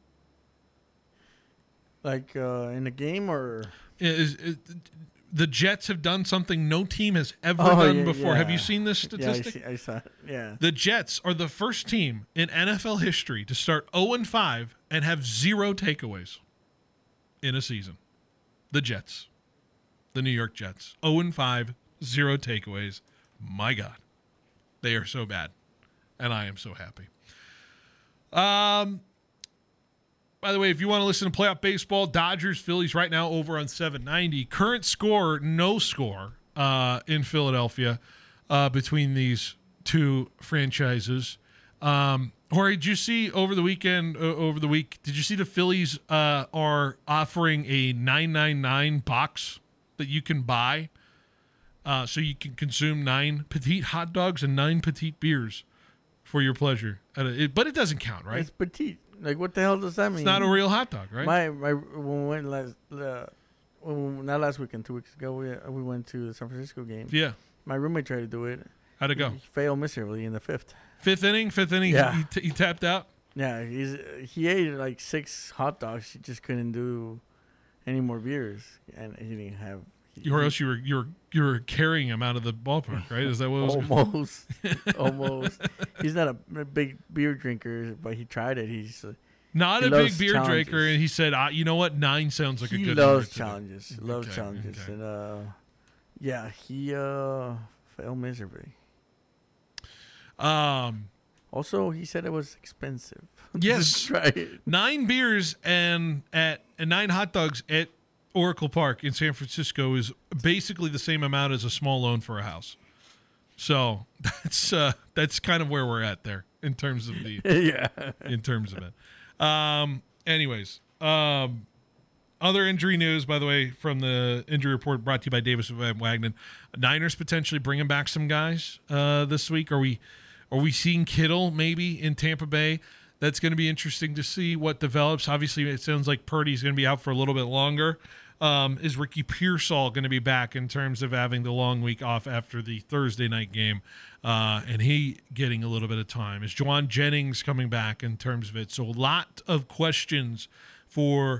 Like uh, in a game or Is, is, the Jets have done something no team has ever Oh, done yeah, before. yeah. Have you seen this yeah, I, statistic? see, I saw it. Yeah. The Jets are the first team in N F L history to start oh and five and have zero takeaways in a season. The Jets. The New York Jets. oh and five, zero takeaways. My God. They are so bad. And I am so happy. Um, by the way, if you want to listen to playoff baseball, Dodgers, Phillies right now over on seven ninety. Current score, no score uh, in Philadelphia uh, between these two franchises. Um, Jorge, did you see over the weekend, uh, over the week, did you see the Phillies uh, are offering a nine ninety-nine box that you can buy uh, so you can consume nine petite hot dogs and nine petite beers for your pleasure? At a, it, but it doesn't count, right? It's petite. Like, what the hell does that mean? It's not a real hot dog, right? My my when we went last uh, when, not last weekend, two weeks ago, we we went to the San Francisco game. Yeah. My roommate tried to do it. How'd it go? He failed miserably in the fifth. Fifth inning, fifth inning, Yeah. he, t- he tapped out. Yeah, he's he ate like six hot dogs. He just couldn't do any more beers, and he didn't have. He, Or else you were you were you were carrying him out of the ballpark, right? Is that what it was? almost, almost. He's not a, a big beer drinker, but he tried it. He's uh, Not He a big loves beer challenges. drinker, and he said, uh, "You know what? Nine sounds like a he good loves number to do." challenges. He loves Okay, challenges, okay. and uh, yeah, he uh failed miserably. Um, Also, he said it was expensive. Yes. to try it. nine beers and at and nine hot dogs at Oracle Park in San Francisco is basically the same amount as a small loan for a house. So that's uh, that's kind of where we're at there in terms of the yeah. in terms of it. Um, anyways, um, other injury news, by the way, from the injury report brought to you by Davis Van Wagenen. Niners potentially bringing back some guys uh, this week. Are we are we seeing Kittle maybe in Tampa Bay? That's going to be interesting to see what develops. Obviously, it sounds like Purdy's going to be out for a little bit longer. Um, is Ricky Pearsall going to be back in terms of having the long week off after the Thursday night game, uh, and he getting a little bit of time? Is Juwan Jennings coming back in terms of it? So a lot of questions for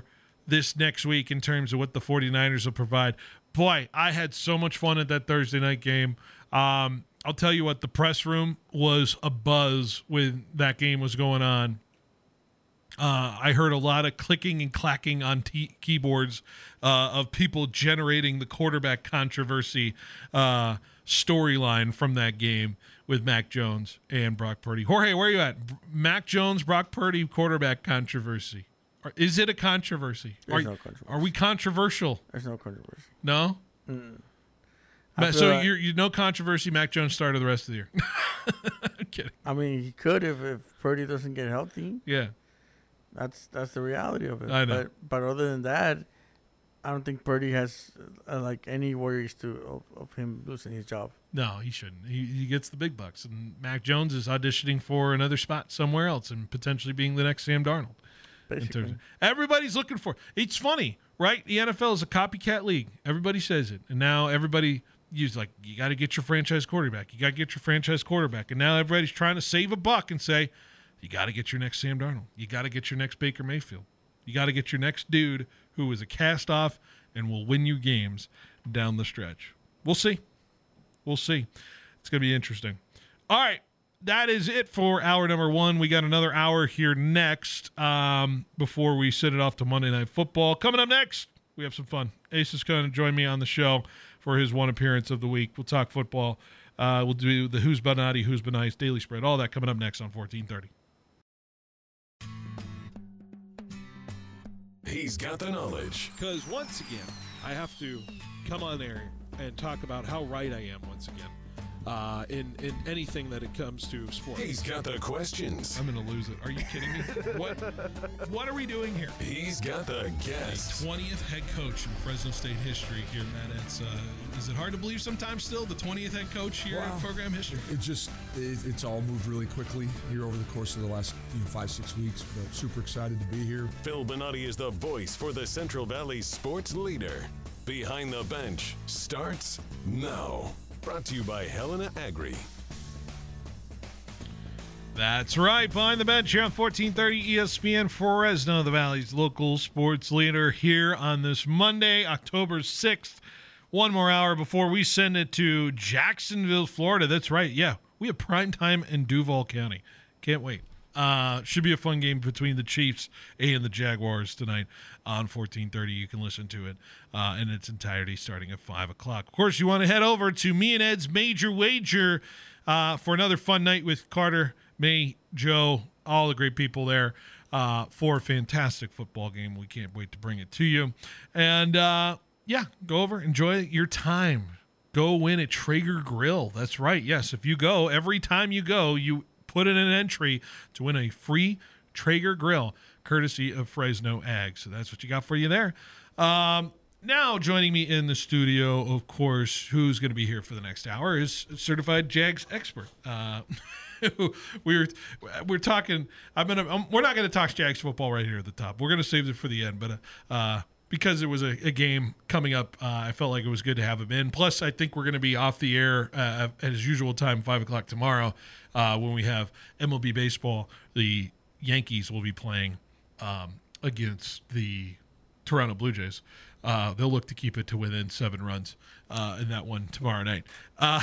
this next week in terms of what the 49ers will provide. Boy, I had so much fun at that Thursday night game. Um, I'll tell you what, the press room was abuzz when that game was going on. Uh, I heard a lot of clicking and clacking on t- keyboards uh, of people generating the quarterback controversy uh, storyline from that game with Mac Jones and Brock Purdy. Jorge, where are you at? Mac Jones, Brock Purdy, quarterback controversy. Or is it a controversy? There's are, no controversy. Are we controversial? There's no controversy. No? Mm. Ma- feel so like- you're, you no controversy, Mac Jones started the rest of the year. I'm kidding. I mean, he could if, if Purdy doesn't get healthy. Yeah. That's that's the reality of it. I know. But but other than that, I don't think Purdy has uh, like any worries to of, of him losing his job. No, he shouldn't. He, he gets the big bucks. And Mac Jones is auditioning for another spot somewhere else and potentially being the next Sam Darnold. In terms Basically. of- everybody's looking for. It's funny, right? The N F L is a copycat league. Everybody says it, and now everybody use like you got to get your franchise quarterback. You got to get your franchise quarterback, and now everybody's trying to save a buck and say you got to get your next Sam Darnold. You got to get your next Baker Mayfield. You got to get your next dude who is a cast off and will win you games down the stretch. We'll see. We'll see. It's going to be interesting. All right. That is it for hour number one. We got another hour here next um, before we send it off to Monday Night Football. Coming up next, we have some fun. Ace is going to join me on the show for his one appearance of the week. We'll talk football. Uh, we'll do the Who's Been Naughty, Who's Been Nice, Daily Spread, all that coming up next on fourteen thirty. He's got the knowledge. Because once again, I have to come on there and talk about how right I am once again uh, in in anything that it comes to sports. He's got the questions. I'm going to lose it. Are you kidding me? What What are we doing here? He's got the guests. twentieth head coach in Fresno State history here, Matt. It's, uh, is it hard to believe sometimes still, the twentieth head coach here Wow. in program history? It just it, it's all moved really quickly here over the course of the last you know, five six weeks. But super excited to be here. Phil Bonatti is the voice for the Central Valley sports leader. Behind the Bench starts now. Brought to you by Helena Agri. That's right. Behind the Bench here on fourteen thirty E S P N Fresno, the Valley's local sports leader, here on this Monday, October sixth. One more hour before we send it to Jacksonville, Florida. That's right. Yeah, we have prime time in Duval County. Can't wait. Uh, should be a fun game between the Chiefs and the Jaguars tonight on fourteen thirty. You can listen to it uh, in its entirety starting at five o'clock. Of course, you want to head over to me and Ed's Major Wager uh, for another fun night with Carter, May, Joe, all the great people there uh, for a fantastic football game. We can't wait to bring it to you. And, uh, yeah, go over, enjoy your time. Go win at Traeger Grill. That's right. Yes, if you go, every time you go, you put in an entry to win a free Traeger Grill, courtesy of Fresno Ag. So that's what you got for you there. Um, now, joining me in the studio, of course, who's going to be here for the next hour is certified Jags expert. Uh, we're we're talking. I'm gonna. Um, we're not going to talk Jags football right here at the top. We're going to save it for the end, but uh, because it was a, a game coming up, uh, I felt like it was good to have him in. Plus, I think we're going to be off the air uh, at his usual time, five o'clock tomorrow, uh, when we have M L B baseball. The Yankees will be playing um, against the Toronto Blue Jays. Uh, they'll look to keep it to within seven runs uh, in that one tomorrow night. Uh,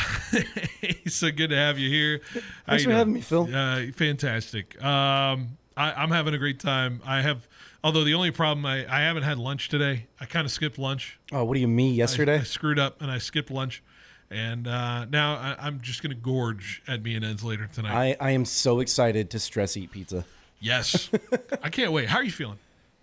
so good to have you here. How Thanks you for doing? having me, Phil. Uh, fantastic. Um, I, I'm having a great time. I have, although the only problem, I, I haven't had lunch today. I kind of skipped lunch. Oh, what do you mean? I, Yesterday? I screwed up and I skipped lunch. And uh, now I, I'm just going to gorge at me and Ed's later tonight. I, I am so excited to stress eat pizza. Yes. I can't wait. How are you feeling?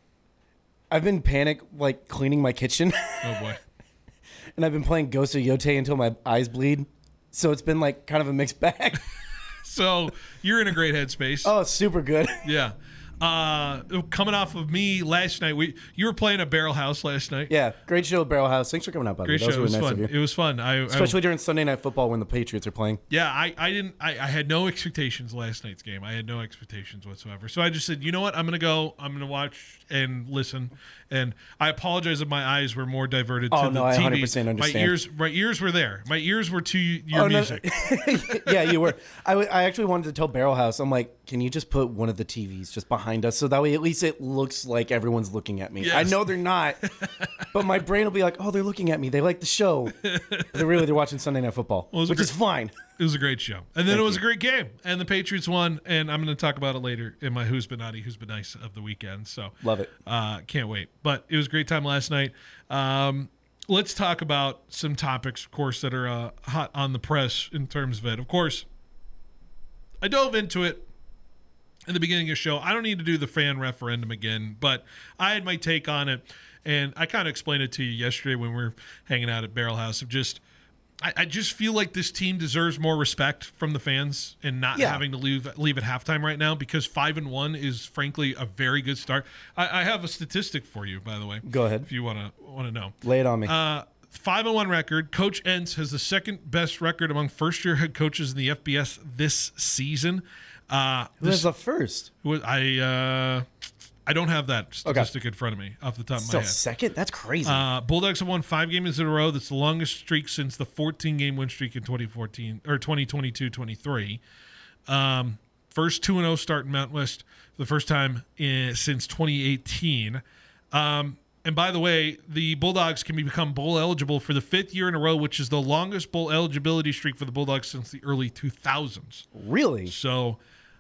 I've been panic like cleaning my kitchen, Oh, boy. and I've been playing Ghost of Yote until my eyes bleed. So it's been like kind of a mixed bag. So you're in a great headspace. Oh, it's super good. Yeah. Uh, coming off of me last night, we you were playing a Barrel House last night. Yeah, great show, Barrel House. Thanks for coming out, by the way. Great That show. was It really was nice fun. of you. It was fun. I, Especially I, during Sunday Night Football when the Patriots are playing. yeah, I, I didn't. I, I had no expectations last night's game. I had no expectations whatsoever. So I just said, you know what? I'm gonna go. I'm gonna watch and listen. And I apologize if my eyes were more diverted Oh, to the no, I T V. one hundred percent understand. My ears, my ears were there. My ears were to your Oh, no. music. Yeah, you were. I, w- I actually wanted to tell Barrel House, I'm like, can you just put one of the T Vs just behind behind us, so that way at least it looks like everyone's looking at me. Yes. I know they're not, but my brain will be like, oh, they're looking at me. They like the show. They're really they're watching Sunday Night Football, Well, it was a which gr- is fine. It was a great show. And then it was a great game. And the Patriots won, and I'm going to talk about it later in my Who's Been Naughty, Who's Been Nice of the weekend. So Love it. Uh, can't wait. But it was a great time last night. Um, let's talk about some topics, of course, that are uh, hot on the press in terms of it. Of course, I dove into it in the beginning of the show. I don't need to do the fan referendum again, but I had my take on it. And I kind of explained it to you yesterday when we were hanging out at Barrel House of just – I, I just feel like this team deserves more respect from the fans and not Yeah. having to leave leave at halftime right now because five and one is frankly a very good start. I, I have a statistic for you, by the way. Go ahead. if you want to want to know. Lay it on me. Uh, five and one record. Coach Entz has the second best record among first year head coaches in the F B S this season. Uh, Who has this the first? was I. Uh, I don't have that statistic in front of me off the top of my Still head. second? That's crazy. Uh, Bulldogs have won five games in a row. That's the longest streak since the fourteen-game win streak in twenty fourteen or twenty twenty-two twenty-three. Um, first two and oh start in Mountain West for the first time in, since twenty eighteen. Um, and by the way, the Bulldogs can become bowl eligible for the fifth year in a row, which is the longest bowl eligibility streak for the Bulldogs since the early two thousands. really? So,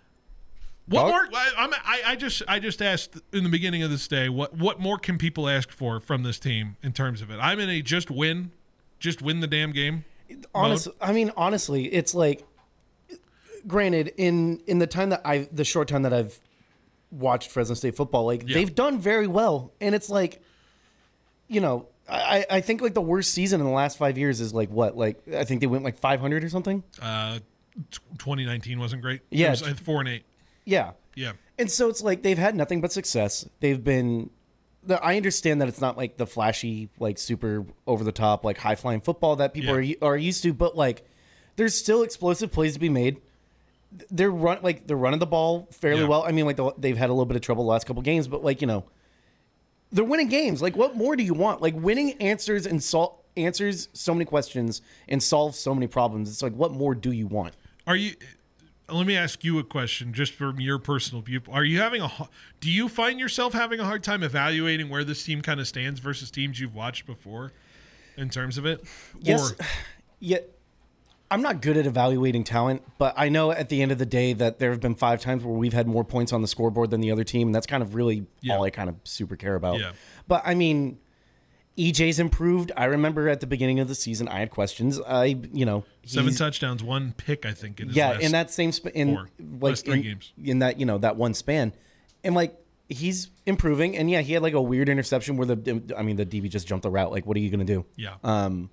what Dog- more? I, I'm, I, I just, I just asked in the beginning of this day, what, what more can people ask for from this team in terms of it? I'm in a just win, just win the damn game. Honestly, I mean, honestly, it's like, granted, in in the time that I, the short time that I've watched Fresno State football, like Yeah. they've done very well, and it's like, you know, I I think like the worst season in the last five years is like what, like I think they went like five hundred or something. Uh, t- twenty nineteen wasn't great. Yeah. It was, uh, four and eight. Yeah, Yeah, and so it's like they've had nothing but success. They've been. The, I understand that it's not like the flashy, like super over the top, like high flying football that people Yeah. are are used to, but like there's still explosive plays to be made. They're run like they're running the ball fairly Yeah. well. I mean, like the, they've had a little bit of trouble the last couple games, but like you know, they're winning games. Like, what more do you want? Like, winning answers and sol- answers so many questions and solves so many problems. It's like, what more do you want? are you? Let me ask you a question, just from your personal viewpoint. Are you having a? ho- Do you find yourself having a hard time evaluating where this team kind of stands versus teams you've watched before, in terms of it? Yes. Or, Yeah. I'm not good at evaluating talent, but I know at the end of the day that there have been five times where we've had more points on the scoreboard than the other team, and that's kind of really Yeah. all I kind of super care about. Yeah. But I mean, E J's improved. I remember at the beginning of the season, I had questions. I, you know, seven he's- touchdowns, one pick, I think. In his yeah, last, in that same sp- in four. like Last three in, games. in that you know that one span, and like he's improving. And yeah, he had like a weird interception where the I mean the D B just jumped the route. Like, what are you gonna do? Yeah. Um,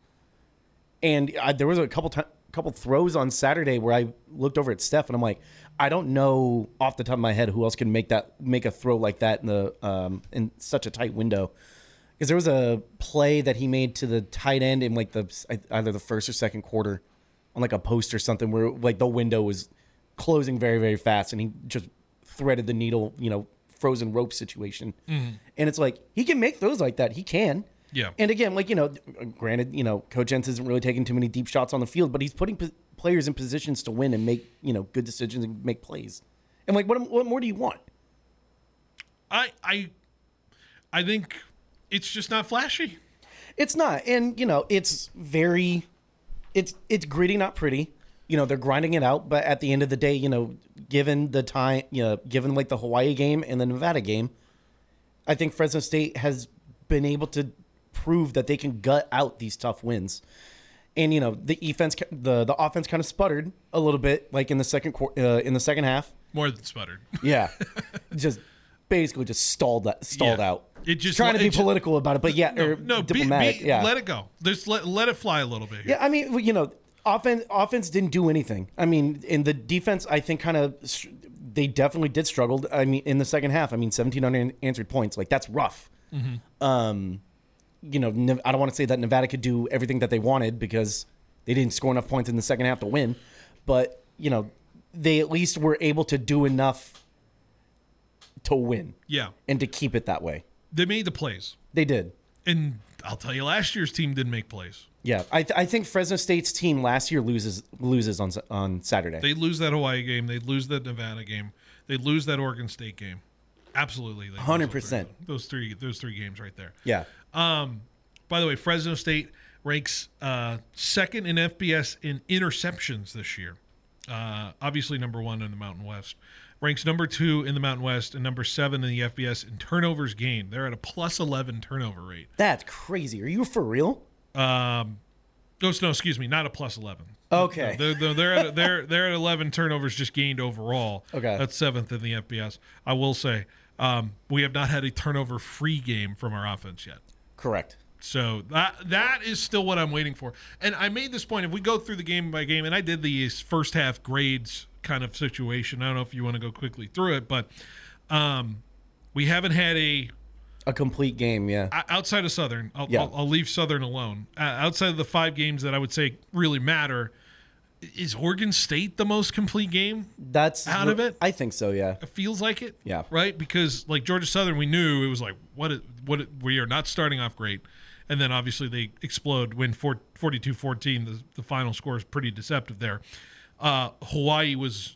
and I, there was a couple times. Couple throws on Saturday where I looked over at Steph and I'm like, I don't know off the top of my head who else can make that make a throw like that in the um, in such a tight window. Because there was a play that he made to the tight end in like the either the first or second quarter on like a post or something where like the window was closing very very fast and he just threaded the needle, you know, frozen rope situation. And it's like he can make throws like that. He can. Yeah. And again, like, you know, granted, you know, Coach Entz isn't really taking too many deep shots on the field, but he's putting p- players in positions to win and make, you know, good decisions and make plays. And like, what, what more do you want? I, I, I think it's just not flashy. It's not. And, you know, it's very, it's, it's gritty, not pretty. You know, they're grinding it out, but at the end of the day, you know, given the time, you know, given like the Hawaii game and the Nevada game, I think Fresno State has been able to prove that they can gut out these tough wins. And you know the offense, the the offense kind of sputtered a little bit, like in the second quar- uh, in the second half. More than sputtered. Yeah, just basically just stalled that stalled Yeah. out. It just trying to it be just- political about it, but yeah, No, or no be, diplomatic. be, yeah, let it go. Just let let it fly a little bit. Here. yeah. I mean, you know, offense offense didn't do anything. I mean, in the defense, I think kind of they definitely did struggle. I mean, in the second half, I mean, seventeen unanswered points, like that's rough. Mm-hmm. Um. You know, I don't want to say that Nevada could do everything that they wanted because they didn't score enough points in the second half to win. But, you know, they at least were able to do enough to win Yeah, and to keep it that way. they made the plays, They did. and I'll tell you, last year's team didn't make plays. Yeah. I, th- I think Fresno State's team last year loses loses on on Saturday. They lose that Hawaii game. They lose that Nevada game. They lose that Oregon State game. Absolutely. They one hundred percent. Those three, those three games right there. Yeah. Um, by the way, Fresno State ranks uh, second in F B S in interceptions this year. Uh, obviously, number one in the Mountain West. Ranks number two in the Mountain West and number seven in the F B S in turnovers gained. They're at a plus eleven turnover rate. That's crazy. Are you for real? Um, no, no, excuse me, not a plus eleven. Okay. They're they're they're at, they're they're at eleven turnovers just gained overall. Okay. That's seventh in the F B S. I will say, um, we have not had a turnover-free game from our offense yet. Correct. So that that is still what I'm waiting for. And I made this point. If we go through the game by game, and I did these first half grades kind of situation. I don't know if you want to go quickly through it, but um, we haven't had a A complete game, yeah. outside of Southern. I'll, Yeah. I'll, I'll leave Southern alone. Uh, outside of the five games that I would say really matter, is Oregon State the most complete game? That's Out of it? I think so, yeah. It feels like it. Yeah. Right? Because like Georgia Southern, we knew it was like, what? It, what? It, we are not starting off great. And then obviously they explode, win forty-two fourteen. The, the final score is pretty deceptive there. Uh, Hawaii was,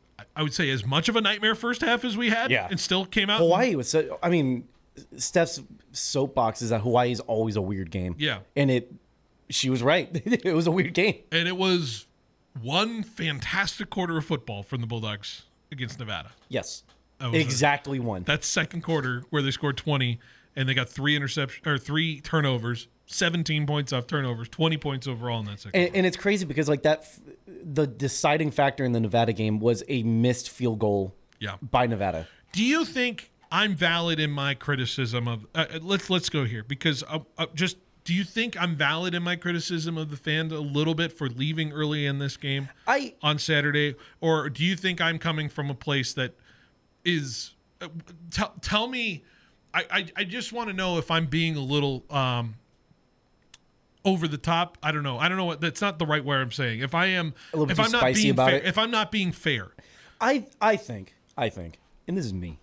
I would say, as much of a nightmare first half as we had. Yeah. And still came out. Hawaii was so, I mean, Steph's soapbox is that Hawaii is always a weird game. Yeah. And it, she was right. It was a weird game. And it was one fantastic quarter of football from the Bulldogs against Nevada. Yes. That was a- Exactly one. That second quarter where they scored twenty and they got three interceptions or three turnovers, seventeen points off turnovers, twenty points overall in that second. And, and it's crazy because like that, f- the deciding factor in the Nevada game was a missed field goal Yeah. by Nevada. Do you think I'm valid in my criticism of? Uh, let's let's go here because uh, uh, just do you think I'm valid in my criticism of the fans a little bit for leaving early in this game I on Saturday, or do you think I'm coming from a place that is? Uh, tell tell me. I, I, I just want to know if I'm being a little um, over the top. I don't know. I don't know what that's not the right word I'm saying. If I am, A little bit if too I'm not spicy being about fair, it? if I'm not being fair, I I think I think, and this is me.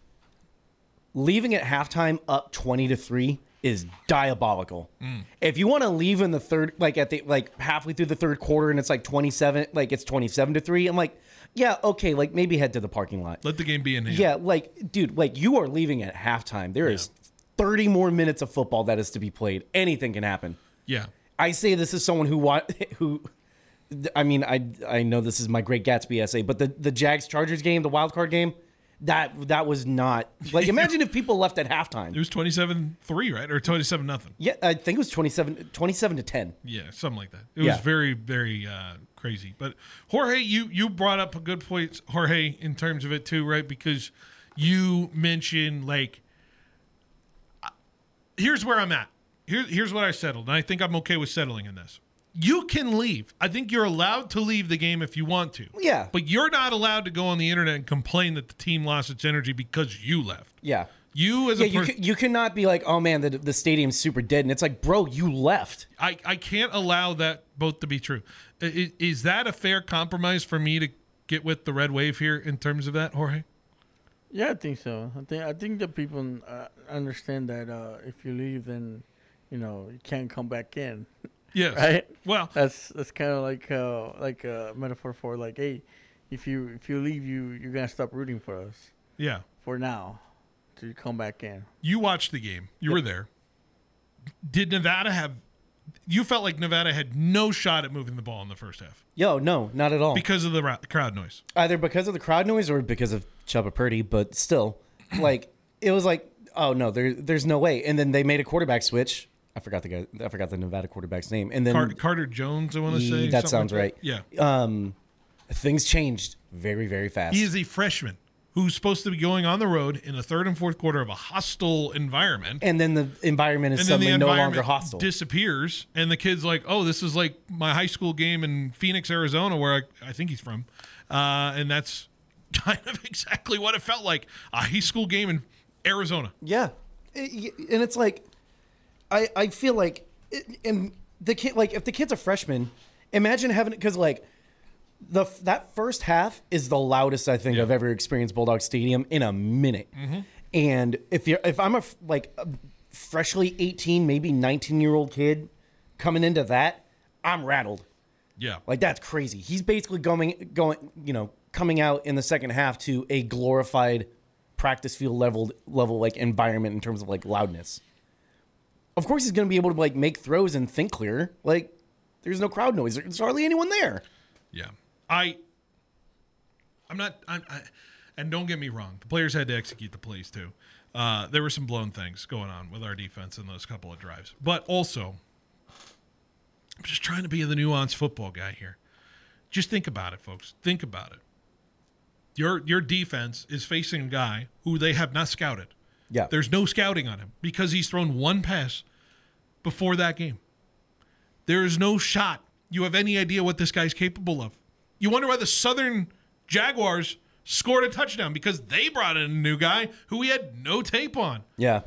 Leaving at halftime up twenty to three is diabolical. Mm. If you want to leave in the third, like at the like halfway through the third quarter, and it's like twenty-seven, like it's twenty-seven to three, I'm like, yeah, okay, like maybe head to the parking lot. let the game be in hand. Yeah, like dude, like you are leaving at halftime. There is thirty more minutes of football that is to be played. Anything can happen. Yeah. I say this is someone who wa- who I mean, I I know this is my Great Gatsby essay, but the the Jags Chargers game, the wild card game, that that was not like imagine if people left at halftime. It was twenty-seven three, right? Or twenty-seven nothing. Yeah, I think it was twenty-seven, twenty-seven to ten. Yeah, something like that. It Yeah. was very, very uh, crazy. But Jorge, you you brought up a good point, Jorge, in terms of it too, right? Because you mentioned like, uh, here's where I'm at. Here, here's what I settled, and I think I'm okay with settling in this. You can leave. I think you're allowed to leave the game if you want to. Yeah. But you're not allowed to go on the internet and complain that the team lost its energy because you left. Yeah. You as Yeah, a you, person, ca- you cannot be like, oh man, the, the stadium's super dead. And it's like, bro, you left. I, I can't allow that both to be true. Is, is that a fair compromise for me to get with the Red Wave here in terms of that, Jorge? Yeah, I think so. I think I think that people uh, understand that uh, if you leave, then you know you can't come back in. Yes. Right? Well, That's that's kind of like uh, like a metaphor for like, hey, if you if you leave, you you're gonna stop rooting for us yeah. for now, to come back in. You watched the game. You were there. Did Nevada have – you felt like Nevada had no shot at moving the ball in the first half Yo, no, not at all. because of the ra- crowd noise. Either because of the crowd noise or because of Chubba Purdy, but still, like it was like, oh no, there, there's no way. And then they made a quarterback switch. I forgot the guy. I forgot the Nevada quarterback's name. And then Car- Carter Jones, I want to Ye- say. that something sounds like right. Yeah. um, things changed very, very fast. He is a freshman who's supposed to be going on the road in the third and fourth quarter of a hostile environment. and then the environment is And then suddenly the no environment longer hostile. disappears, and the kid's like, "Oh, this is like my high school game in Phoenix, Arizona, where I, I think he's from," uh, and that's kind of exactly what it felt like—a high school game in Arizona. Yeah, It- and it's like, I I feel like, it, and the kid like if the kid's a freshman, imagine having because like the that first half is the loudest I think Yeah. I've ever experienced Bulldog Stadium in a minute. And if you're if I'm a f- like a freshly eighteen, maybe nineteen year old kid coming into that, I'm rattled. Yeah, Like that's crazy. He's basically going going you know coming out in the second half to a glorified practice field level level like environment in terms of like loudness. Of course, he's going to be able to like make throws and think clear. Like, there's no crowd noise. There's hardly anyone there. Yeah, I. I'm not. I'm, I, and don't get me wrong. The players had to execute the plays too. Uh, there were some blown things going on with our defense in those couple of drives, but also, I'm just trying to be the nuanced football guy here. Just think about it, folks. Think about it. Your your defense is facing a guy who they have not scouted. Yeah. There's no scouting on him because he's thrown one pass before that game. There is no shot you have any idea what this guy's capable of. You wonder why the Southern Jaguars scored a touchdown, because they brought in a new guy who we had no tape on. Yeah.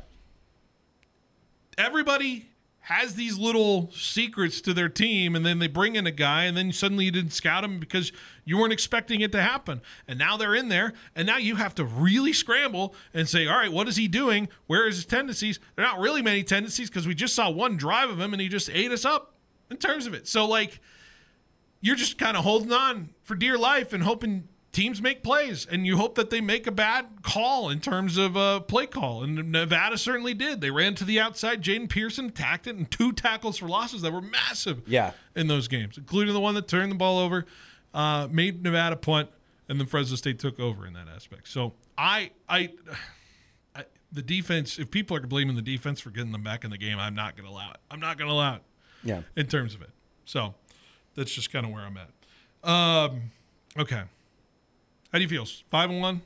Everybody has these little secrets to their team, and then they bring in a guy, and then suddenly you didn't scout him because you weren't expecting it to happen. And now they're in there, and now you have to really scramble and say, all right, what is he doing? Where is his tendencies? There are not really many tendencies because we just saw one drive of him, and he just ate us up in terms of it. So, like, you're just kind of holding on for dear life and hoping teams make plays, and you hope that they make a bad call in terms of a play call. And Nevada certainly did. They ran to the outside. Jaden Pearson attacked it, and two tackles for losses that were massive Yeah. in those games, including the one that turned the ball over, uh, made Nevada punt, and then Fresno State took over in that aspect. So I, I, I, the defense, if people are blaming the defense for getting them back in the game, I'm not going to allow it. I'm not going to allow it Yeah. in terms of it. So that's just kind of where I'm at. Um, okay. How do you feel? Five and one?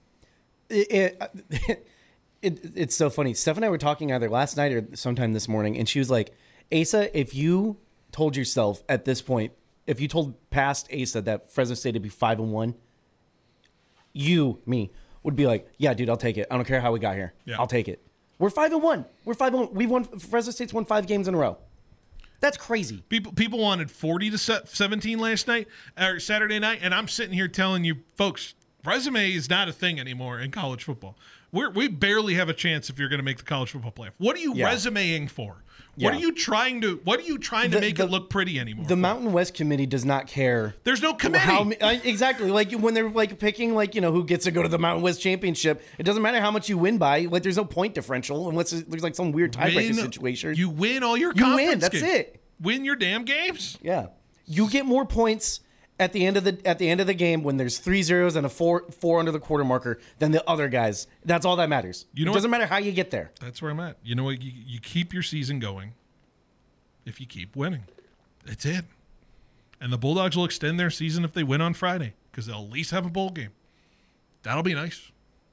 It, it, it, it's so funny. Steph and I were talking either last night or sometime this morning, and she was like, Asa, if you told yourself at this point, if you told past Asa that Fresno State would be five and one, you, me, would be like, yeah, dude, I'll take it. I don't care how we got here. Yeah. I'll take it. We're five and one. We're five and one. We've won. Fresno State's won five games in a row. That's crazy. People people wanted forty to seventeen last night or Saturday night, and I'm sitting here telling you, folks, resume is not a thing anymore in college football. We we barely have a chance if you're going to make the college football playoff. What are you Yeah. resumeing for? Yeah. What are you trying to What are you trying to The- make the- it look pretty anymore? The for? Mountain West Committee does not care. There's no committee. How, uh, exactly. Like when they're like picking like, you know, who gets to go to the Mountain West Championship. It doesn't matter how much you win by. Like there's no point differential unless there's like some weird tiebreaker Win- situation. You win all your You conference win. That's games. it. Win your damn games. Yeah. You get more points at the end of the at the end of the game when there's three zeros and a four four under the quarter marker than the other guys. That's all that matters. You know it what- doesn't matter how you get there. That's where I'm at. You know what? You, you keep your season going if you keep winning. That's it. And the Bulldogs will extend their season if they win on Friday because they'll at least have a bowl game. That'll be nice.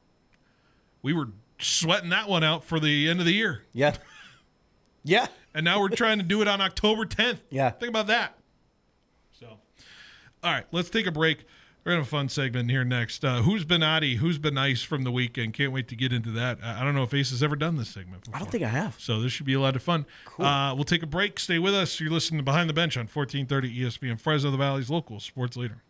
We were sweating that one out for the end of the year. Yeah. Yeah. And now we're trying to do it on October tenth. Yeah. Think about that. So, all right, let's take a break. We're going to have a fun segment here next. Uh, who's been naughty? Who's been nice from the weekend? Can't wait to get into that. I I don't know if Ace has ever done this segment before. I don't think I have. So this should be a lot of fun. Cool. Uh, we'll take a break. Stay with us. You're listening to Behind the Bench on fourteen thirty E S P N, Fresno, the Valley's local sports leader.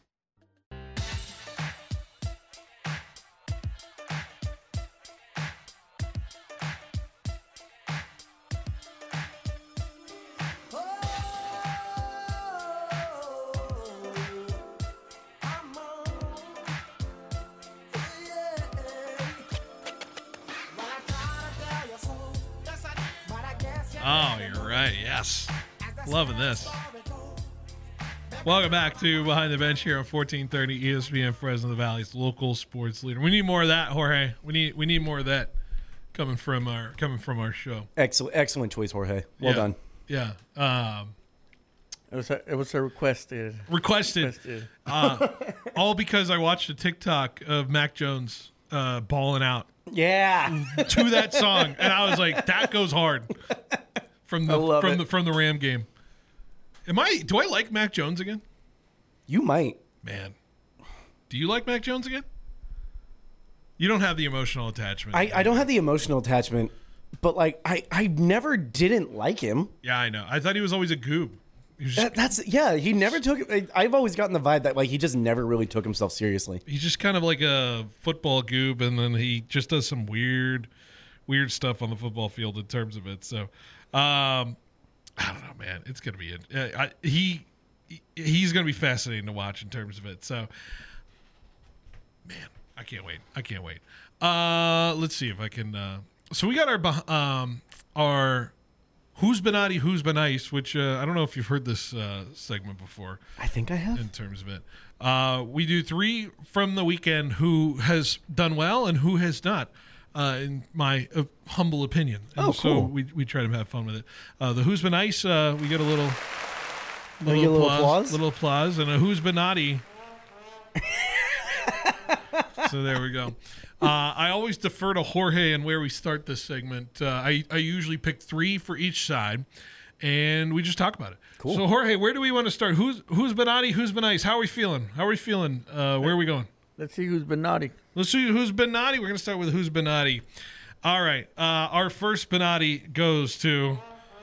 Oh, you're right. Yes. Loving this. Welcome back to Behind the Bench here on fourteen thirty E S P N, Fresno, the Valley's local sports leader. We need more of that, Jorge. We need we need more of that coming from our coming from our show. Excellent excellent choice, Jorge. Well Yeah. done. Yeah. Um, It was a, it was a requested. requested. requested. Uh, all because I watched a TikTok of Mac Jones uh, balling out Yeah. to that song, and I was like, "That goes hard." From the I love from it. the from the Ram game. Am I? Do I like Mac Jones again? You might. Man, do you like Mac Jones again? You don't have the emotional attachment. I, I don't have the emotional attachment, but like I, I never didn't like him. Yeah, I know. I thought he was always a goob. He was just, That, that's yeah. He never took. I- I've always gotten the vibe that like he just never really took himself seriously. he's just kind of like a football goob, and then he just does some weird, weird stuff on the football field in terms of it. So, um, I don't know, man. It's gonna be it. Uh, I, he he's gonna be fascinating to watch in terms of it. So, man, I can't wait. I can't wait. Uh, let's see if I can. Uh, so we got our beh- um our Who's Been Naughty, Who's Been Nice, which uh, I don't know if you've heard this uh, segment before. I think I have. In terms of it, uh, we do three from the weekend who has done well and who has not. Uh, in my uh, humble opinion. And Oh, so cool. we we try to have fun with it. Uh, the Who's Been Nice, uh, we get a little, We get a little applause? little applause, and a Who's Been Naughty. So there we go. Uh, I always defer to Jorge and where we start this segment. Uh, I, I usually pick three for each side, and we just talk about it. Cool. So Jorge, where do we want to start? Who's Who's Been Naughty, Who's Been Nice? How are we feeling? How are we feeling? Uh, where are we going? Let's see who's been naughty. Let's see who's been naughty. We're going to start with who's been naughty. All right. Uh, our first Benatti goes to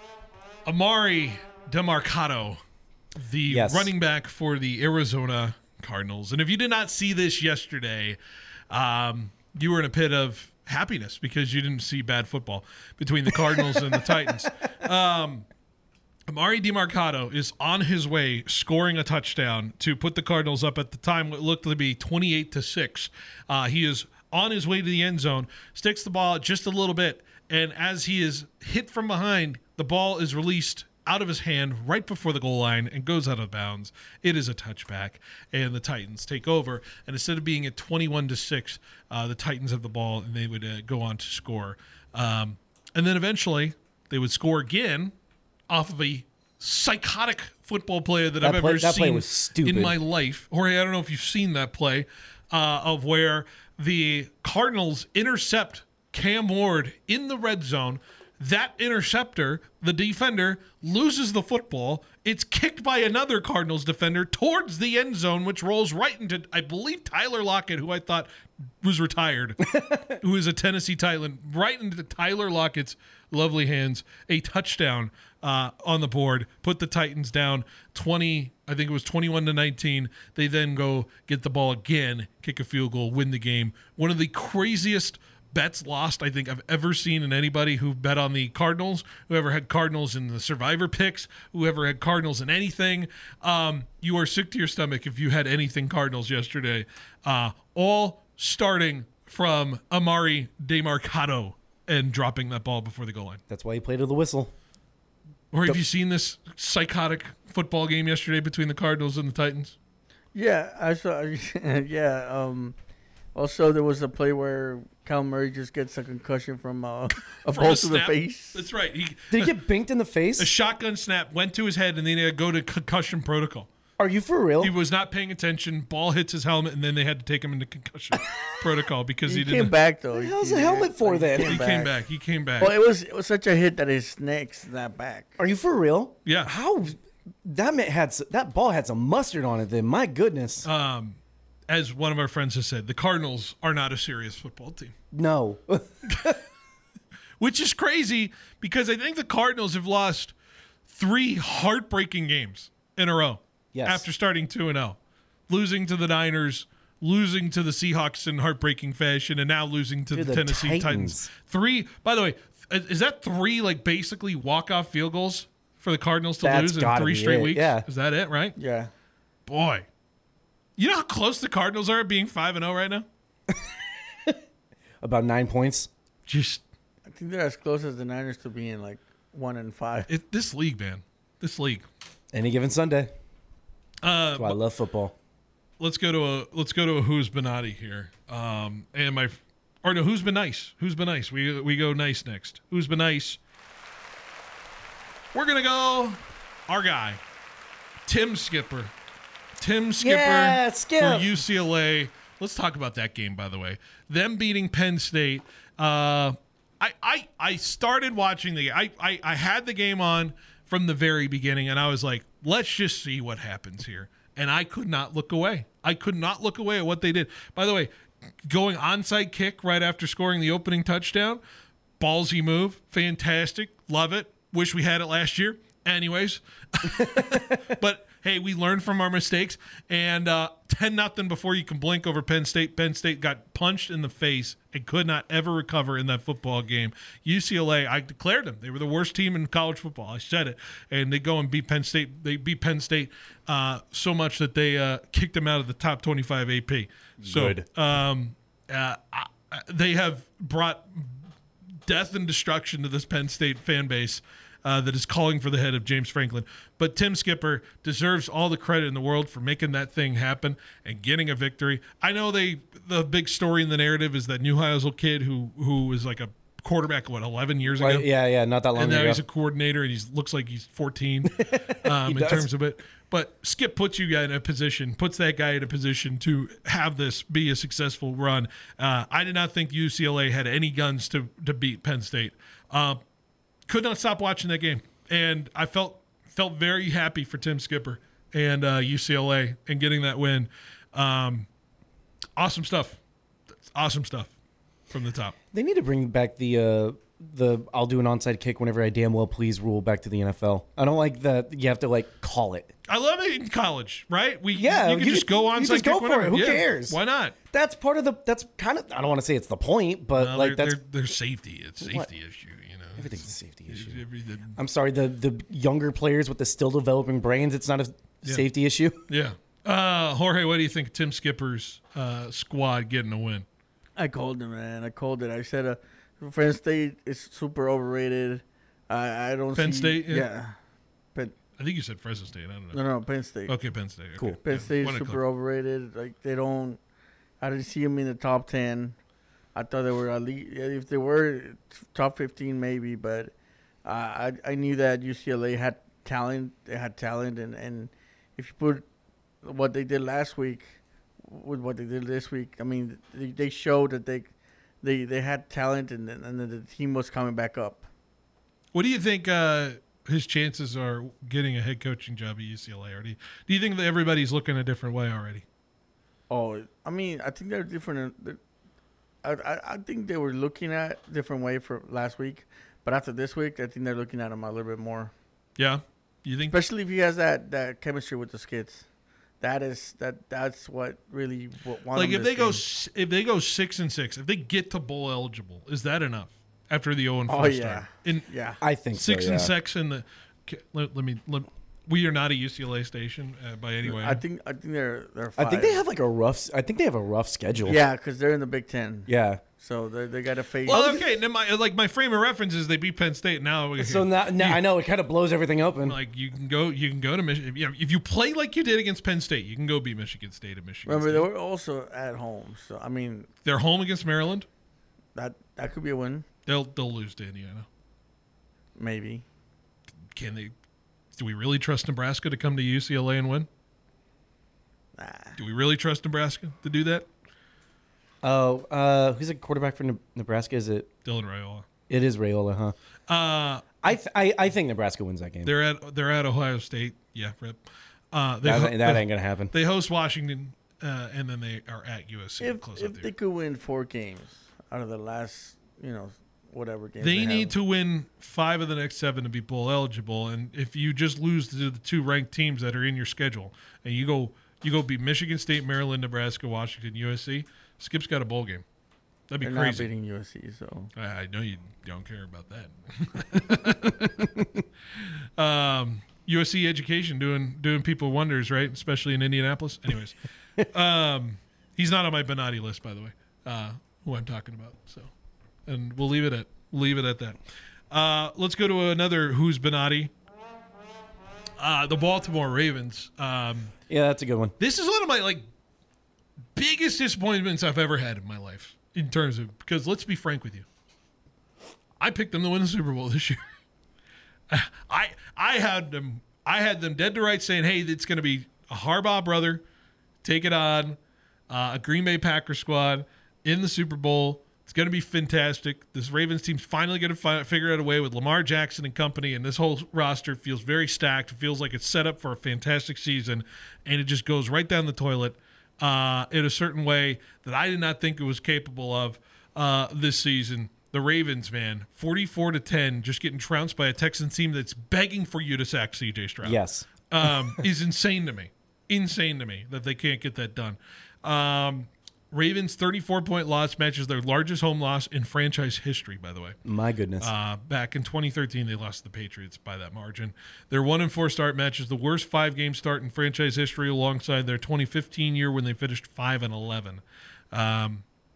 Amari DeMarcado, the Yes. running back for the Arizona Cardinals. And if you did not see this yesterday, um, you were in a pit of happiness because you didn't see bad football between the Cardinals and the Titans. Um, Amari DeMarcado is on his way scoring a touchdown to put the Cardinals up at the time what looked to be twenty-eight to six. Uh, he is on his way to the end zone, sticks the ball just a little bit, and as he is hit from behind, the ball is released out of his hand right before the goal line and goes out of bounds. It is a touchback, and the Titans take over. And instead of being at twenty-one to six, uh, the Titans have the ball, and they would uh, go on to score. Um, and then eventually, they would score again off of a psychotic football player that, That I've play- ever that play seen was stupid. in my life. Jorge, I don't know if you've seen that play uh, of where the Cardinals intercept Cam Ward in the red zone. That interceptor, the defender, loses the football. It's kicked by another Cardinals defender towards the end zone, which rolls right into, I believe, Tyler Lockett, who I thought was retired, who is a Tennessee Titan, right into Tyler Lockett's lovely hands. A touchdown uh, on the board, put the Titans down twenty, I think it was twenty-one to nineteen. They then go get the ball again, kick a field goal, win the game. One of the craziest bets lost I think I've ever seen in anybody who bet on the Cardinals, whoever had Cardinals in the survivor picks, whoever had Cardinals in anything. Um, you are sick to your stomach if you had anything Cardinals yesterday. Uh, all starting from Amari DeMarcado and dropping that ball before the goal line. That's why he played to the whistle. Or have you seen this psychotic football game yesterday between the Cardinals and the Titans? Yeah, I saw. Yeah. Um, also, there was a play where Kyle Murray just gets a concussion from uh, a From ball a to the snap. face. That's right. He, Did he get binked in the face? a shotgun snap went to his head, and then they had to go to concussion protocol. Are you for real? He was not paying attention. Ball hits his helmet, and then they had to take him into concussion protocol because he, He didn't. came back though. What the He- hell's he the helmet did. for Like, then? He came back. He came back. Well, it was it was such a hit that his neck snapped back. Are you for real? Yeah. How that man had s- that ball had some mustard on it. Then my goodness. Um, as one of our friends has said, the Cardinals are not a serious football team, no. which is crazy because I think the Cardinals have lost three heartbreaking games in a row. Yes. After starting two and zero, losing to the Niners, losing to the Seahawks in heartbreaking fashion, and now losing to Dude, the, the Tennessee Titans. Titans. Three. By the way, is is that three like basically walk off field goals for the Cardinals to That's lose in gotta three be straight it, weeks? yeah. Is that it? Right? Yeah. Boy, you know how close the Cardinals are at being five and zero right now. About nine points. Just I think they're as close as the Niners to being like one and five. it, this league, man. This league. Any given Sunday. Uh, That's why I love football. let's go to a let's go to a who's been naughty here. Um, and my or no, who's been nice? Who's been nice? We we go nice next. Who's been nice? We're gonna go our guy, Tim Skipper. Tim Skipper Yeah, Skip. for U C L A. Let's talk about that game, by the way. Them beating Penn State. Uh, I, I I started watching the I, I I had the game on from the very beginning, and I was like, let's just see what happens here. And I could not look away. I could not look away at what they did. By the way, going onside kick right after scoring the opening touchdown, ballsy move, fantastic, love it. Wish we had it last year. Anyways, but hey, we learned from our mistakes, and uh, ten nothing before you can blink over Penn State. Penn State got punched in the face and could not ever recover in that football game. U C L A, I declared them. They were the worst team in college football. I said it. And they go and beat Penn State. They beat Penn State uh, so much that they uh, kicked them out of the top twenty-five A P. So, Good. Um, Uh, I, they have brought death and destruction to this Penn State fan base uh, that is calling for the head of James Franklin. But Tim Skipper deserves all the credit in the world for making that thing happen and getting a victory. I know they the big story in the narrative is that Neuheisel kid who who is like a quarterback, what, eleven years ago? Right, yeah, yeah, not that long and now ago. he's a coordinator, and he looks like he's fourteen um, in does. terms of it. But Skip puts you guy in a position, puts that guy in a position to have this be a successful run. Uh, I did not think U C L A had any guns to to beat Penn State. Uh, could not stop watching that game, and I felt felt very happy for Tim Skipper and uh, U C L A and getting that win. Um, awesome stuff, awesome stuff from the top. They need to bring back the uh, the I'll do an onside kick whenever I damn well please rule back to the N F L. I don't like that you have to like call it. I love it in college, right? We Yeah, you can you just could- go on you just go for it. Who cares? Why not? That's part of the. That's kind of. I don't want to say it's the point, but No, like they're, that's they're, they're safety. It's a safety What? issue, you know. everything's a safety issue. Everything- I'm sorry, the the younger players with the still developing brains, it's not a Yeah. safety issue. Yeah. Uh, Jorge, what do you think of Tim Skipper's uh, squad getting a win? I called it, man. I called it. I said, uh, Penn State is super overrated. I, I don't Penn see, State, yeah. Yeah. Penn, I think you said Fresno State. I don't know. no, no, Penn State. Okay, Penn State. Okay. Cool. Penn Yeah, State one is o'clock. super overrated. Like they don't. I didn't see them in the top ten. I thought they were at least if they were top fifteen maybe, but uh, I I knew that U C L A had talent. They had talent, and, and if you put what they did last week with what they did this week, I mean they, they showed that they they they had talent, and and the team was coming back up. What do you think uh, his chances are getting a head coaching job at U C L A? Or do you, do you think that everybody's looking a different way already? Oh, I mean, I think they're different. They're, I, I I think they were looking at different way for last week, but after this week, I think they're looking at him a little bit more. Yeah. You think? Especially if he has that, that chemistry with the Skits. That is that that's what really what won Like him if this they go game. s- if they go six and six, if they get to bowl eligible, is that enough after the zero and four Oh, start? yeah. In Yeah, I think six so, and yeah. six in the. okay, Let, let me. Let, we are not a U C L A station uh, by any way. I think I think they're they're. I Five. think they have like a rough. I think they have a rough schedule. Yeah, because they're in the Big Ten. Yeah. So they they got to face. Well, okay. Then my like my frame of reference is they beat Penn State. Now, So now, now I know it kind of blows everything open. like you can go, you can go to Michigan. If, you know, if you play like you did against Penn State, you can go beat Michigan State at Michigan. Remember, State. they were also at home. So I mean, They're home against Maryland. that that could be a win, They'll they'll lose to Indiana. maybe. Can they? Do we really trust Nebraska to come to U C L A and win? Nah. Do we really trust Nebraska to do that? Oh, uh, who's a quarterback for Ne- Nebraska? Is it? Dylan Raiola. It is Rayola, huh? Uh, I th- I, I think Nebraska wins that game. they're at they're at Ohio State. Yeah, rip. Uh, they That, ho- ain't- that ain't gonna happen. They host Washington, uh, and then they are at U S C. If close up if there. they could win four games out of the last, you know, whatever games They they need have. to win five of the next seven to be bowl eligible, and if you just lose to the two ranked teams that are in your schedule, and you go you go beat Michigan State, Maryland, Nebraska, Washington, U S C, Skip's got a bowl game. That'd be They're not crazy. beating U S C, so I, I know you don't care about that. um, U S C education doing doing people wonders, right? Especially in Indianapolis. Anyways, um, he's not on my Benatti list, by the way. Uh, who I'm talking about. So, and we'll leave it at leave it at that. Uh, let's go to another who's Benatti. Uh, the Baltimore Ravens. Um, Yeah, that's a good one. this is one of my like biggest disappointments I've ever had in my life in terms of because let's be frank with you. I picked them to win the Super Bowl this year. I I had them I had them dead to rights saying, hey, it's going to be a Harbaugh brother, take it on, uh, a Green Bay Packers squad in the Super Bowl. It's going to be fantastic. This Ravens team's finally going to fi- figure out a way with Lamar Jackson and company, and this whole roster feels very stacked. It feels like it's set up for a fantastic season, and it just goes right down the toilet uh, in a certain way that I did not think it was capable of uh, this season. The Ravens, man, forty-four to ten, just getting trounced by a Texans team that's begging for you to sack C J Stroud. Yes. um, is insane to me. Insane to me that they can't get that done. Um, Ravens' thirty-four point loss matches their largest home loss in franchise history, by the way. My goodness. Uh, back in twenty thirteen, they lost to the Patriots by that margin. Their one and four start matches the worst five game start in franchise history, alongside their twenty fifteen year when they finished five and eleven. Um,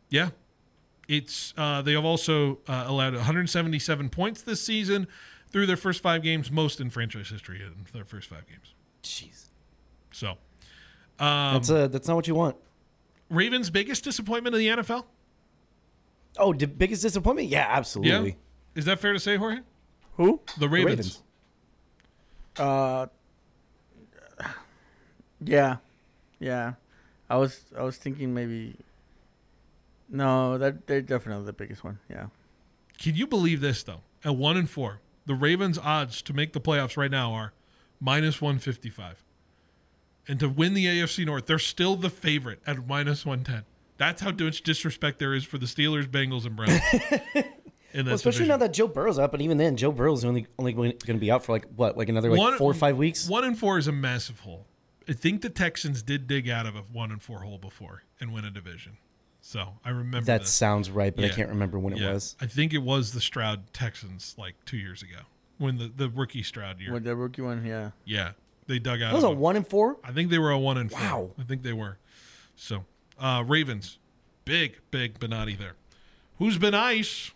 Yeah. It's uh, they have also uh, allowed one hundred seventy-seven points this season through their first five games, most in franchise history in their first five games. Jeez. So, um, That's uh, that's not what you want. Ravens' biggest disappointment in the N F L? Oh, the biggest disappointment? Yeah, absolutely. Yeah. Is that fair to say, Jorge? Who? The Ravens. The Ravens. Uh, yeah, yeah. I was I was thinking maybe. No, that they're definitely the biggest one. Yeah. Can you believe this though? At one and four, the Ravens' odds to make the playoffs right now are minus one fifty-five, and to win the A F C North, they're still the favorite at minus one ten. That's how much disrespect there is for the Steelers, Bengals, and Browns. in that Well, especially division. now that Joe Burrow's up, but even then, Joe Burrow's only only going to be out for like what, like another like One- four or five weeks. One and four is a massive hole. I think the Texans did dig out of a one and four hole before and win a division. So I remember That this. sounds right, but I Yeah. can't remember when it Yeah. was. I think it was the Stroud Texans like two years ago when the, the rookie Stroud year. With the rookie one, yeah. Yeah, they dug out. That was of a one and four. I think they were a one and four. Wow. I think they were. So uh, Ravens, big big Benatti there. Who's been ice?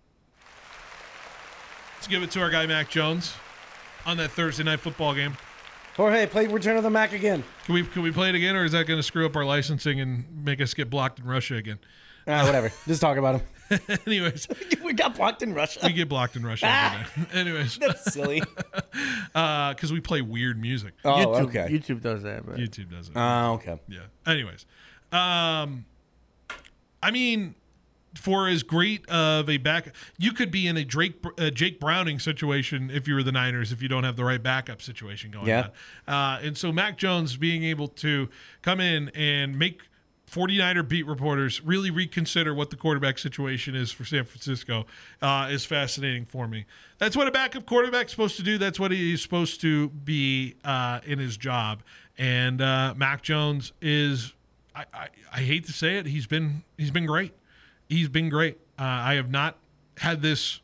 Let's give it to our guy Mac Jones on that Thursday night football game. Jorge, play Return of the Mac again. Can we can we play it again, or is that going to screw up our licensing and make us get blocked in Russia again? Ah, whatever. Just talk about him. Anyways, We got blocked in Russia. we get blocked in Russia every day. Anyways, That's silly. because we play weird music. Oh, YouTube, okay. YouTube does that, but YouTube does it. Oh, okay. Yeah. Anyways, um, I mean, for as great of a back, you could be in a Drake, uh, Jake Browning situation if you were the Niners if you don't have the right backup situation going Yeah. on. Uh, and so Mac Jones being able to come in and make forty-niner beat reporters really reconsider what the quarterback situation is for San Francisco uh, is fascinating for me. That's what a backup quarterback's supposed to do. That's what he's supposed to be uh, in his job. And uh, Mac Jones is, I, I, I hate to say it, he's been he's been great. He's been great. Uh, I have not had this.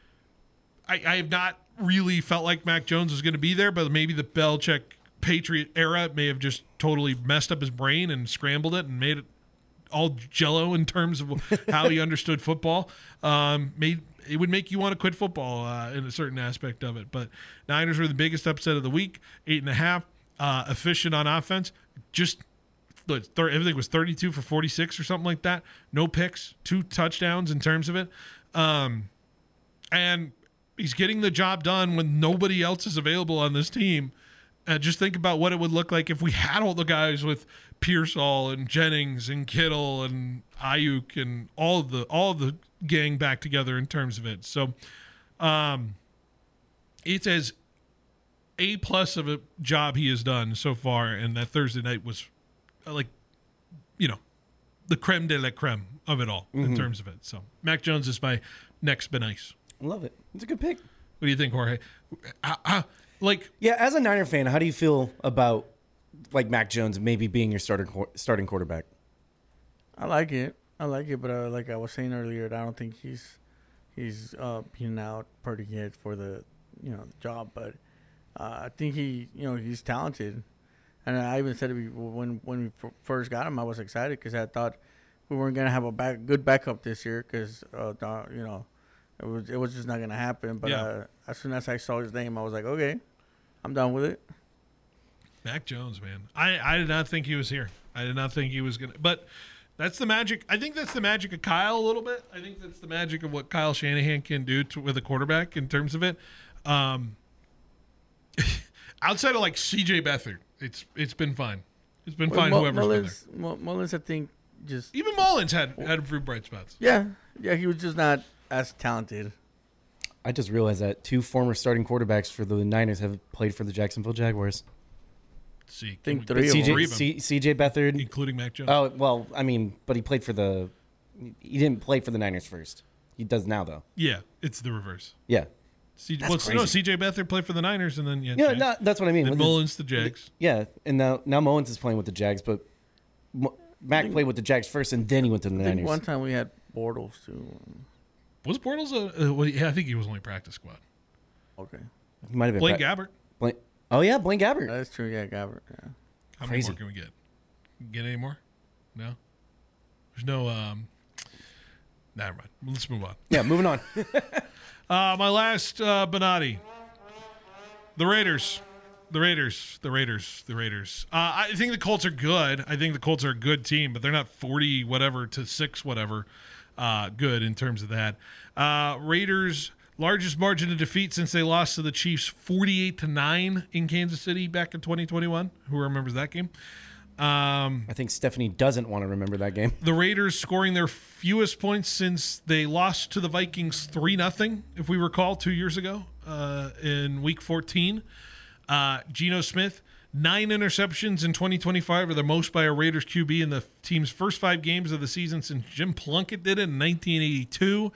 I, I have not really felt like Mac Jones was going to be there, but maybe the Belichick Patriot era may have just totally messed up his brain and scrambled it and made it all jello in terms of how he understood football. Um, made it would make you want to quit football uh, in a certain aspect of it. But Niners were the biggest upset of the week, eight and a half, uh, efficient on offense, just. Look, thir- everything was thirty-two for forty-six or something like that. No picks, two touchdowns in terms of it. Um, and he's getting the job done when nobody else is available on this team. Uh, just think about what it would look like if we had all the guys with Pearsall and Jennings and Kittle and Ayuk and all of the all of the gang back together in terms of it. So um, it's as A plus of a job he has done so far, and that Thursday night was like, you know, the creme de la creme of it all in terms of it. So Mac Jones is my next Ben Ice. Love it. It's a good pick. What do you think, Jorge? Uh, uh, like, Yeah, as a Niner fan, how do you feel about like Mac Jones maybe being your starter starting quarterback? I like it. I like it, but uh, like I was saying earlier, I don't think he's he's uh, being out pretty yet for the you know job. But uh, I think he you know he's talented, and I even said it be- when when we f- first got him, I was excited because I thought we weren't gonna have a back good backup this year because uh, the- you know it was it was just not gonna happen. But Yeah. uh, as soon as I saw his name, I was like, okay, I'm done with it. Mac Jones, man. I, I did not think he was here. I did not think he was going to. But that's the magic. I think that's the magic of Kyle a little bit. I think that's the magic of what Kyle Shanahan can do to, with a quarterback in terms of it. Um, outside of like C J Beathard, it's it's been fine. It's been fine. Well, Whoever's Mullins, been there. Mu- Mullins, I think just Even Mullins had had a few bright spots. yeah yeah he was just not as talented. I just realized that two former starting quarterbacks for the Niners have played for the Jacksonville Jaguars. Let's see, think Can we- three of them. three C J, of them, C, C J Beathard. including Mac Jones. Oh well, I mean, but he played for the. He didn't play for the Niners first. He does now, though. Yeah, it's the reverse. Yeah. C- That's well, no, crazy. C J Beathard played for the Niners, and then yeah, Yeah, Jags. no, that's what I mean. Then With his- Mullins the Jags. yeah, and now now Mullins is playing with the Jags, but Mo- Mac played with the Jags first, and then he went to the I think Niners. one time we had Bortles too. Was Bortles a? Uh, well, yeah, I think he was only practice squad. Okay, He might have been Blake pra- Gabbert. Blaine- Oh yeah, Blaine Gabbert. that's true. Yeah, Gabbert. Yeah. How Crazy. many more can we get? Get any more? No. There's no. Um, Never mind. Let's move on. Yeah, moving on. Uh, my last uh, Bonatti. The Raiders. The Raiders. The Raiders. The Raiders. Uh, I think the Colts are good. I think the Colts are a good team, but they're not forty whatever to six whatever uh, good in terms of that. Uh, Raiders, largest margin of defeat since they lost to the Chiefs forty-eight to nine in Kansas City back in twenty twenty-one. Who remembers that game? Um, I think Stephanie doesn't want to remember that game. the Raiders scoring their fewest points since they lost to the Vikings three nothing, if we recall, two years ago uh, in week fourteen. Uh, Geno Smith, nine interceptions in twenty twenty-five, are the most by a Raiders Q B in the team's first five games of the season since Jim Plunkett did it in nineteen eighty-two.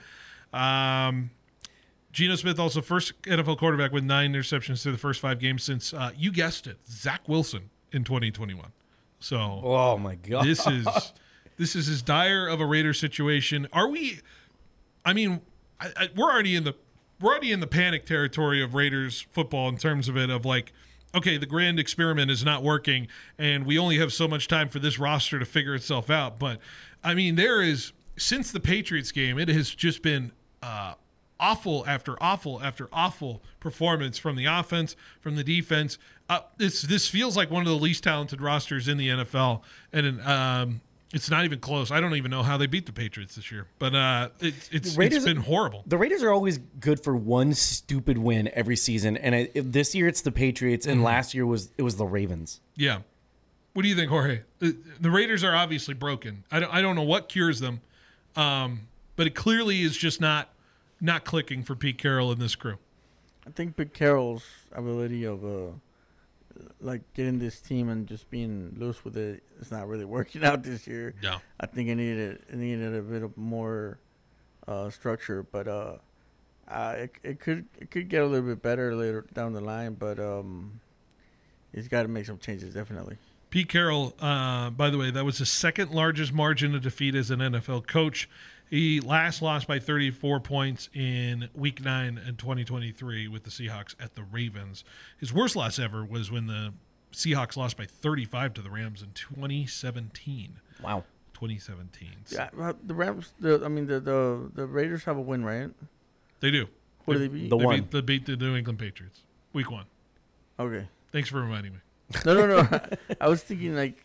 Um, Geno Smith also first N F L quarterback with nine interceptions through the first five games since, uh, you guessed it, Zach Wilson in twenty twenty-one. So Oh my god. this is this is as dire of a Raider situation. Are we? I mean, I, I, we're already in the we're already in the panic territory of Raiders football in terms of it. Of like, okay, the grand experiment is not working, and we only have so much time for this roster to figure itself out. But I mean, there is since the Patriots game, it has just been uh, awful after awful after awful performance from the offense, from the defense. Uh, this this feels like one of the least talented rosters in the N F L, and um, it's not even close. I don't even know how they beat the Patriots this year, but uh, it, it's Raiders- it's been horrible. The Raiders are always good for one stupid win every season, and I, if this year it's the Patriots, and last year was it was the Ravens. Yeah. What do you think, Jorge? The, the Raiders are obviously broken. I don't I don't know what cures them, um, but it clearly is just not not clicking for Pete Carroll and this crew. I think Pete Carroll's ability of uh, like getting this team and just being loose with it is not really working out this year. Yeah. I think it needed it needed a bit of more uh, structure, but uh, uh, it it could it could get a little bit better later down the line. But um, he's got to make some changes definitely. Pete Carroll, uh, by the way, that was his second largest margin of defeat as an N F L coach. He last lost by thirty-four points in Week nine in twenty twenty-three with the Seahawks at the Ravens. His worst loss ever was when the Seahawks lost by thirty-five to the Rams in twenty seventeen. Wow. twenty seventeen. Yeah, well, the Rams. The I mean the, the the Raiders have a win, right? They do. Who do they beat? The They one. beat, they beat the New England Patriots. Week one. Okay. Thanks for reminding me. No, no, no. I was thinking like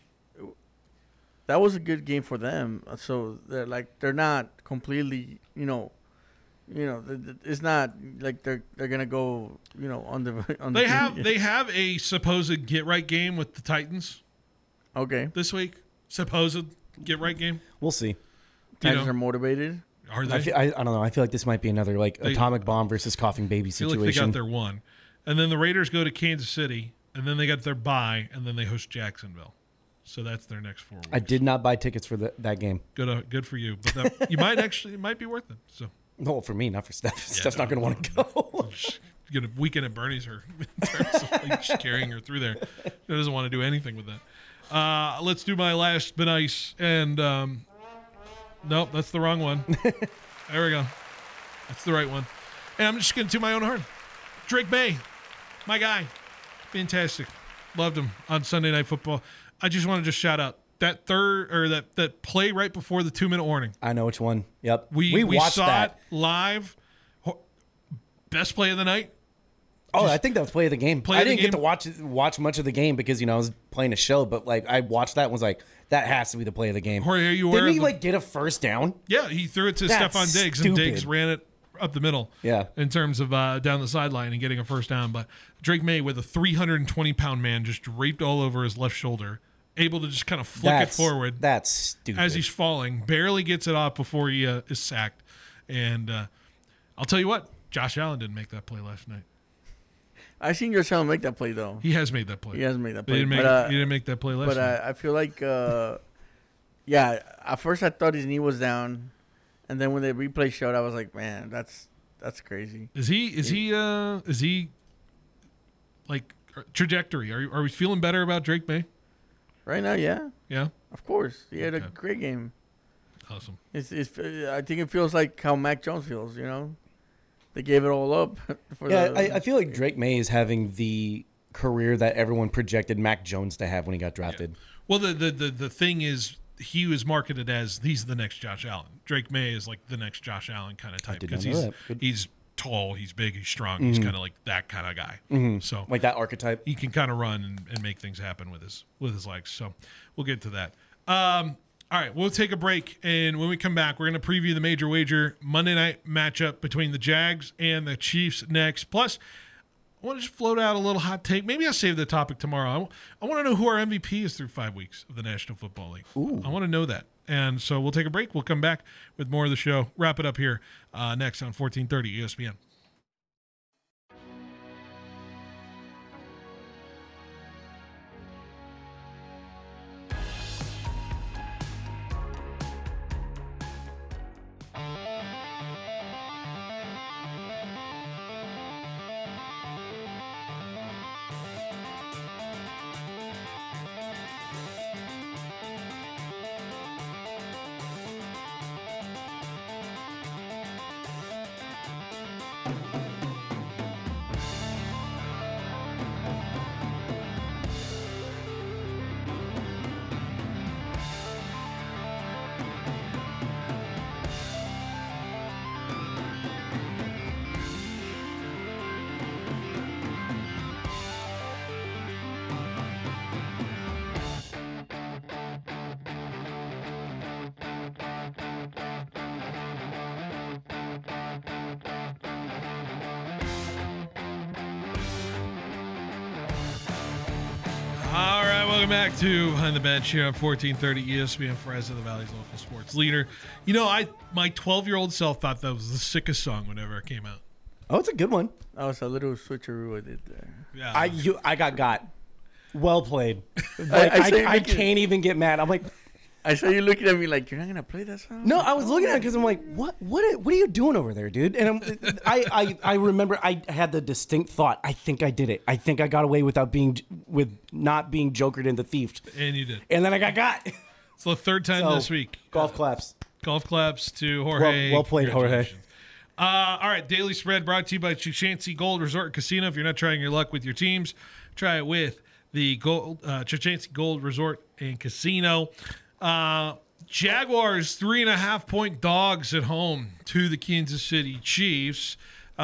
that was a good game for them. So they're like they're not completely, you know, you know, th- th- it's not like they're they're gonna go, you know, on the on They the have they have a supposed get right game with the Titans okay. this week. Supposed get right game. We'll see. Titans know, are motivated. Are they? I, feel, I, I don't know. I feel like this might be another like They- atomic bomb versus coughing baby I feel situation. like they got their one, and then the Raiders go to Kansas City, and then they got their bye, and then they host Jacksonville. So that's their next four weeks. I did not buy tickets for the, that game. Good, uh, good for you. But that, you might actually, it might be worth it. So No, for me, not for Steph. Steph's no, not going to want to go. just get a weekend at Bernie's her in terms of like just carrying her through there. She doesn't want to do anything with that. Uh, let's do my last but nice, and um, nope, that's the wrong one. There we go. That's the right one. And I'm just going to do my own horn. Drake May, my guy, fantastic. Loved him on Sunday Night Football. I just want to just shout out that third or that that play right before the two minute warning. I know which one. Yep. We we, watched saw that. it live. Ho- Best play of the night. Oh, Just I think that was play of the game. play I of the didn't game. get to watch watch much of the game because you know I was playing a show, but like I watched that and was like, that has to be the play of the game. Jorge, are you aware Didn't he of the- like get a first down? Yeah, he threw it to That's Stephon Diggs, stupid. and Diggs ran it up the middle. Yeah. In terms of uh, down the sideline and getting a first down, but Drake May with a three hundred twenty pound man just draped all over his left shoulder, able to just kind of flick That's it forward That's stupid. as he's falling, barely gets it off before he uh, is sacked. And uh, I'll tell you what, Josh Allen didn't make that play last night. I seen your son make that play though. He has made that play. He hasn't made that They play. didn't make, but, uh, he didn't make that play last but night. uh, I feel like, uh, yeah. At first, I thought his knee was down, and then when the replay showed, I was like, man, that's that's crazy. Is he? Is he? Uh, is he? Like trajectory? Are are we feeling better about Drake May? Right now, yeah, Yeah. of course, he had Okay. a great game. Awesome. It's, it's I think it feels like how Mac Jones feels. You know, they gave it all up. For yeah, the, I, I feel like Drake May is having the career that everyone projected Mac Jones to have when he got drafted. Well, the, the the the thing is, he was marketed as he's the next Josh Allen. Drake May is like the next Josh Allen kind of type did not because know he's that. Good. he's tall, he's big, he's strong, he's kind of like that kind of guy. So Like that archetype. he can kind of run and, and make things happen with his with his legs. So we'll get to that. Um, all right, we'll take a break, and when we come back, we're going to preview the major wager Monday night matchup between the Jags and the Chiefs next. Plus, I want to just float out a little hot take. Maybe I'll save the topic tomorrow. I, w- I want to know who our M V P is through five weeks of the National Football League. Ooh. I want to know that. And so we'll take a break. We'll come back with more of the show. Wrap it up here uh, next on fourteen thirty E S P N. All right, welcome back to Behind the Bench here on fourteen thirty E S P N, Fresno, the Valley's local sports leader. You know, I my twelve-year-old self thought that was the sickest song whenever it came out. Oh, it's a good one. That was a little switcheroo I did there. Yeah, I you I got got. Well played. Like, I I, say I, make it- can't even get mad. I'm like, I saw you looking at me like, you're not going to play that song? no, I was looking at it because I'm like, what, what, what are you doing over there, dude? And I'm, I, I, I remember I had the distinct thought. I think I did it. I think I got away without being, with not being jokered into thief. and you did. And then I got got. It's the third time So, this week. Golf claps. Golf claps to Jorge. Well- well played, Jorge. Congratulations. Uh, all right, Daily Spread brought to you by Chichancy Gold Resort and Casino. If you're not trying your luck with your teams, try it with the Gold, uh, Chichancy Gold Resort and Casino. Uh, Jaguars three and a half point dogs at home to the Kansas City Chiefs.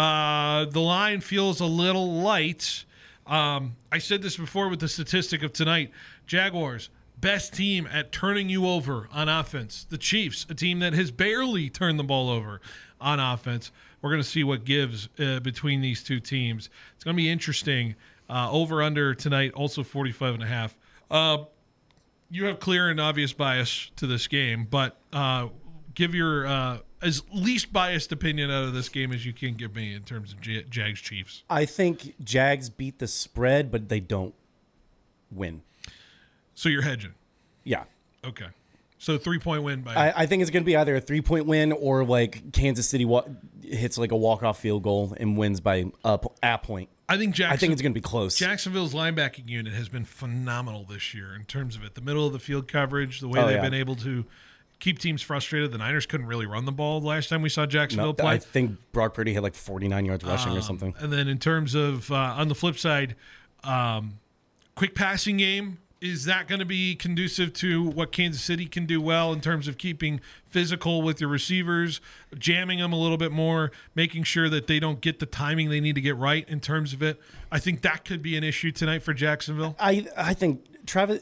Uh, the line feels a little light. Um, I said this before with the statistic of tonight. Jaguars, best team at turning you over on offense. The Chiefs, a team that has barely turned the ball over on offense. We're going to see what gives uh, between these two teams. It's going to be interesting. Uh, over under tonight, also forty-five and a half. Uh, you have clear and obvious bias to this game, but uh, give your uh, as least biased opinion out of this game as you can give me in terms of J- Jags Chiefs. I think Jags beat the spread, but they don't win. So you're hedging. Yeah. Okay. So three point win by. I, I think it's going to be either a three point win or like Kansas City wa- hits like a walk off field goal and wins by a, p- a point. I think Jackson, I think it's going to be close. Jacksonville's linebacking unit has been phenomenal this year in terms of it. The middle of the field coverage, the way Oh, they've yeah. been able to keep teams frustrated. The Niners couldn't really run the ball the last time we saw Jacksonville No, play. I think Brock Purdy had like forty-nine yards rushing or Um, something. And then in terms of, uh, on the flip side, um, quick passing game, is that going to be conducive to what Kansas City can do well in terms of keeping physical with your receivers, jamming them a little bit more, making sure that they don't get the timing they need to get right in terms of it? I think that could be an issue tonight for Jacksonville. I I think Travis.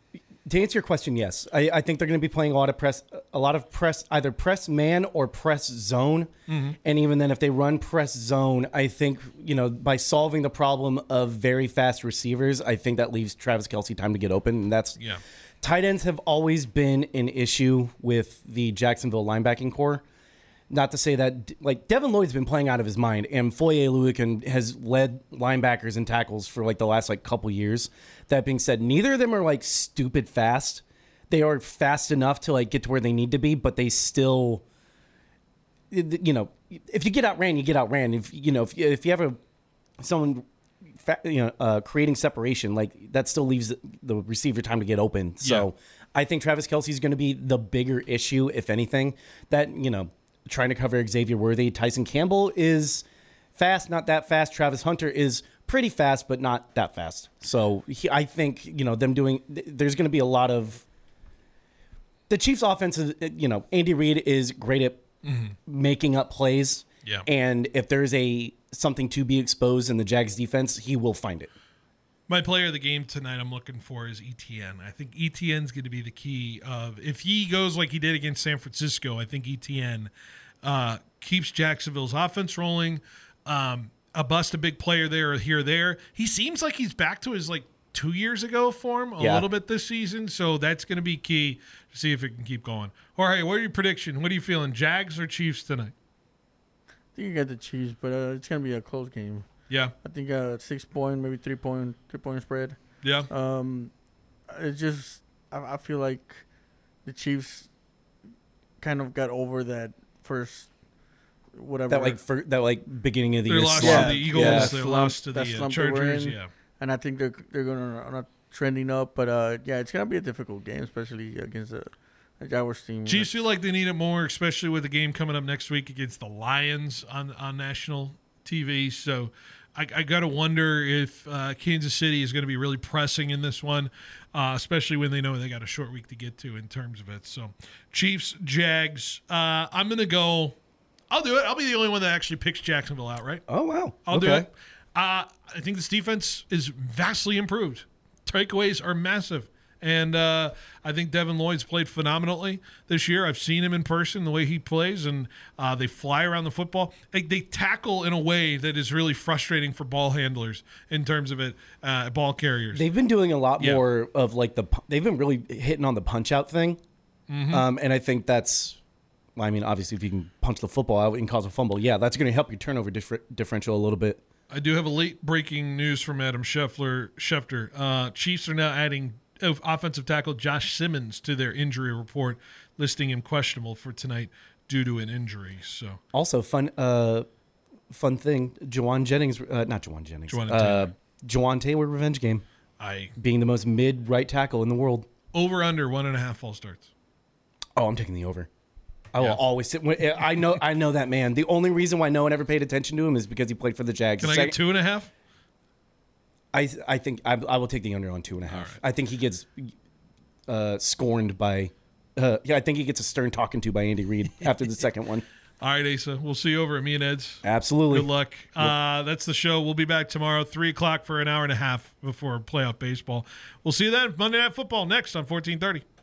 To answer your question, yes, I, I think they're going to be playing a lot of press, a lot of press, either press man or press zone, Mm-hmm. and even then, if they run press zone, I think you know by solving the problem of very fast receivers, I think that leaves Travis Kelce time to get open, and that's Yeah. tight ends have always been an issue with the Jacksonville linebacking core. Not to say that, like, Devin Lloyd's been playing out of his mind, and Foye Oluokun has led linebackers and tackles for, like, the last, like, couple years. That being said, neither of them are, like, stupid fast. They are fast enough to, like, get to where they need to be, but they still, you know, if you get outran, you get outran. If, you know, if, if you have a, someone, fa- you know, uh, creating separation, like, that still leaves the receiver time to get open. So I think Travis Kelce is going to be the bigger issue, if anything. That, you know, trying to cover Xavier Worthy. Tyson Campbell is fast, not that fast. Travis Hunter is pretty fast, but not that fast. So he, I think, you know, them doing, there's going to be a lot of, the Chiefs' offense is, you know, Andy Reid is great at mm-hmm. making up plays. Yeah. And if there's a something to be exposed in the Jags defense, he will find it. My player of the game tonight I'm looking for is E T N. I think E T N's going to be the key of if he goes like he did against San Francisco, I think E T N uh, keeps Jacksonville's offense rolling. Um, a bust a big player there or here or there. He seems like he's back to his like two years ago form a yeah. little bit this season, so that's going to be key to see if it can keep going. Jorge, what are your prediction? What are you feeling, Jags or Chiefs tonight? I think you got the Chiefs, but uh, it's going to be a close game. Yeah. I think uh, six point, maybe three point, three point spread. Yeah. Um, it's just I, I feel like the Chiefs kind of got over that first whatever that like for, that like beginning of the they year lost slump. to the Eagles. Yeah. They lost to the uh, Chargers. Yeah. And I think they're they're gonna not trending up, but uh, yeah, it's gonna be a difficult game, especially against the, the Jaguars team. Chiefs feel like they need it more, especially with the game coming up next week against the Lions on on national T V. So I, I got to wonder if uh, Kansas City is going to be really pressing in this one, uh, especially when they know they got a short week to get to in terms of it. So Chiefs, Jags. Uh, I'm going to go. I'll do it. I'll be the only one that actually picks Jacksonville outright. Oh, wow. I'll okay. do it. Uh, I think this defense is vastly improved. Takeaways are massive. And uh, I think Devin Lloyd's played phenomenally this year. I've seen him in person, the way he plays, and uh, they fly around the football. They, they tackle in a way that is really frustrating for ball handlers in terms of it, uh, ball carriers. They've been doing a lot Yeah. more of like the – they've been really hitting on the punch-out thing. Mm-hmm. Um, and I think that's – I mean, obviously, if you can punch the football out and cause a fumble, yeah, that's going to help your turnover differ- differential a little bit. I do have a late breaking news from Adam Scheffler. Schefter. Uh, Chiefs are now adding – of offensive tackle Josh Simmons to their injury report, listing him questionable for tonight due to an injury. So also fun, uh, fun thing, Juwan Jennings, uh, not Juwan Jennings, Juwan uh, Taylor. Juwan Taylor revenge game, I being the most mid right tackle in the world. over under one and a half false starts. Oh, I'm taking the over. I Yeah. will always sit. when- I know, I know that man. The only reason why no one ever paid attention to him is because he played for the Jags. Can I Second- get two and a half? I I think I, I will take the under on two and a half. right. I think he gets uh, scorned by. Uh, yeah, I think he gets a stern talking to by Andy Reid after the second one. All right, Asa. We'll see you over at me and Ed's. Absolutely. Good luck. Uh, that's the show. We'll be back tomorrow, three o'clock for an hour and a half before playoff baseball. We'll see you then. Monday Night Football next on fourteen thirty.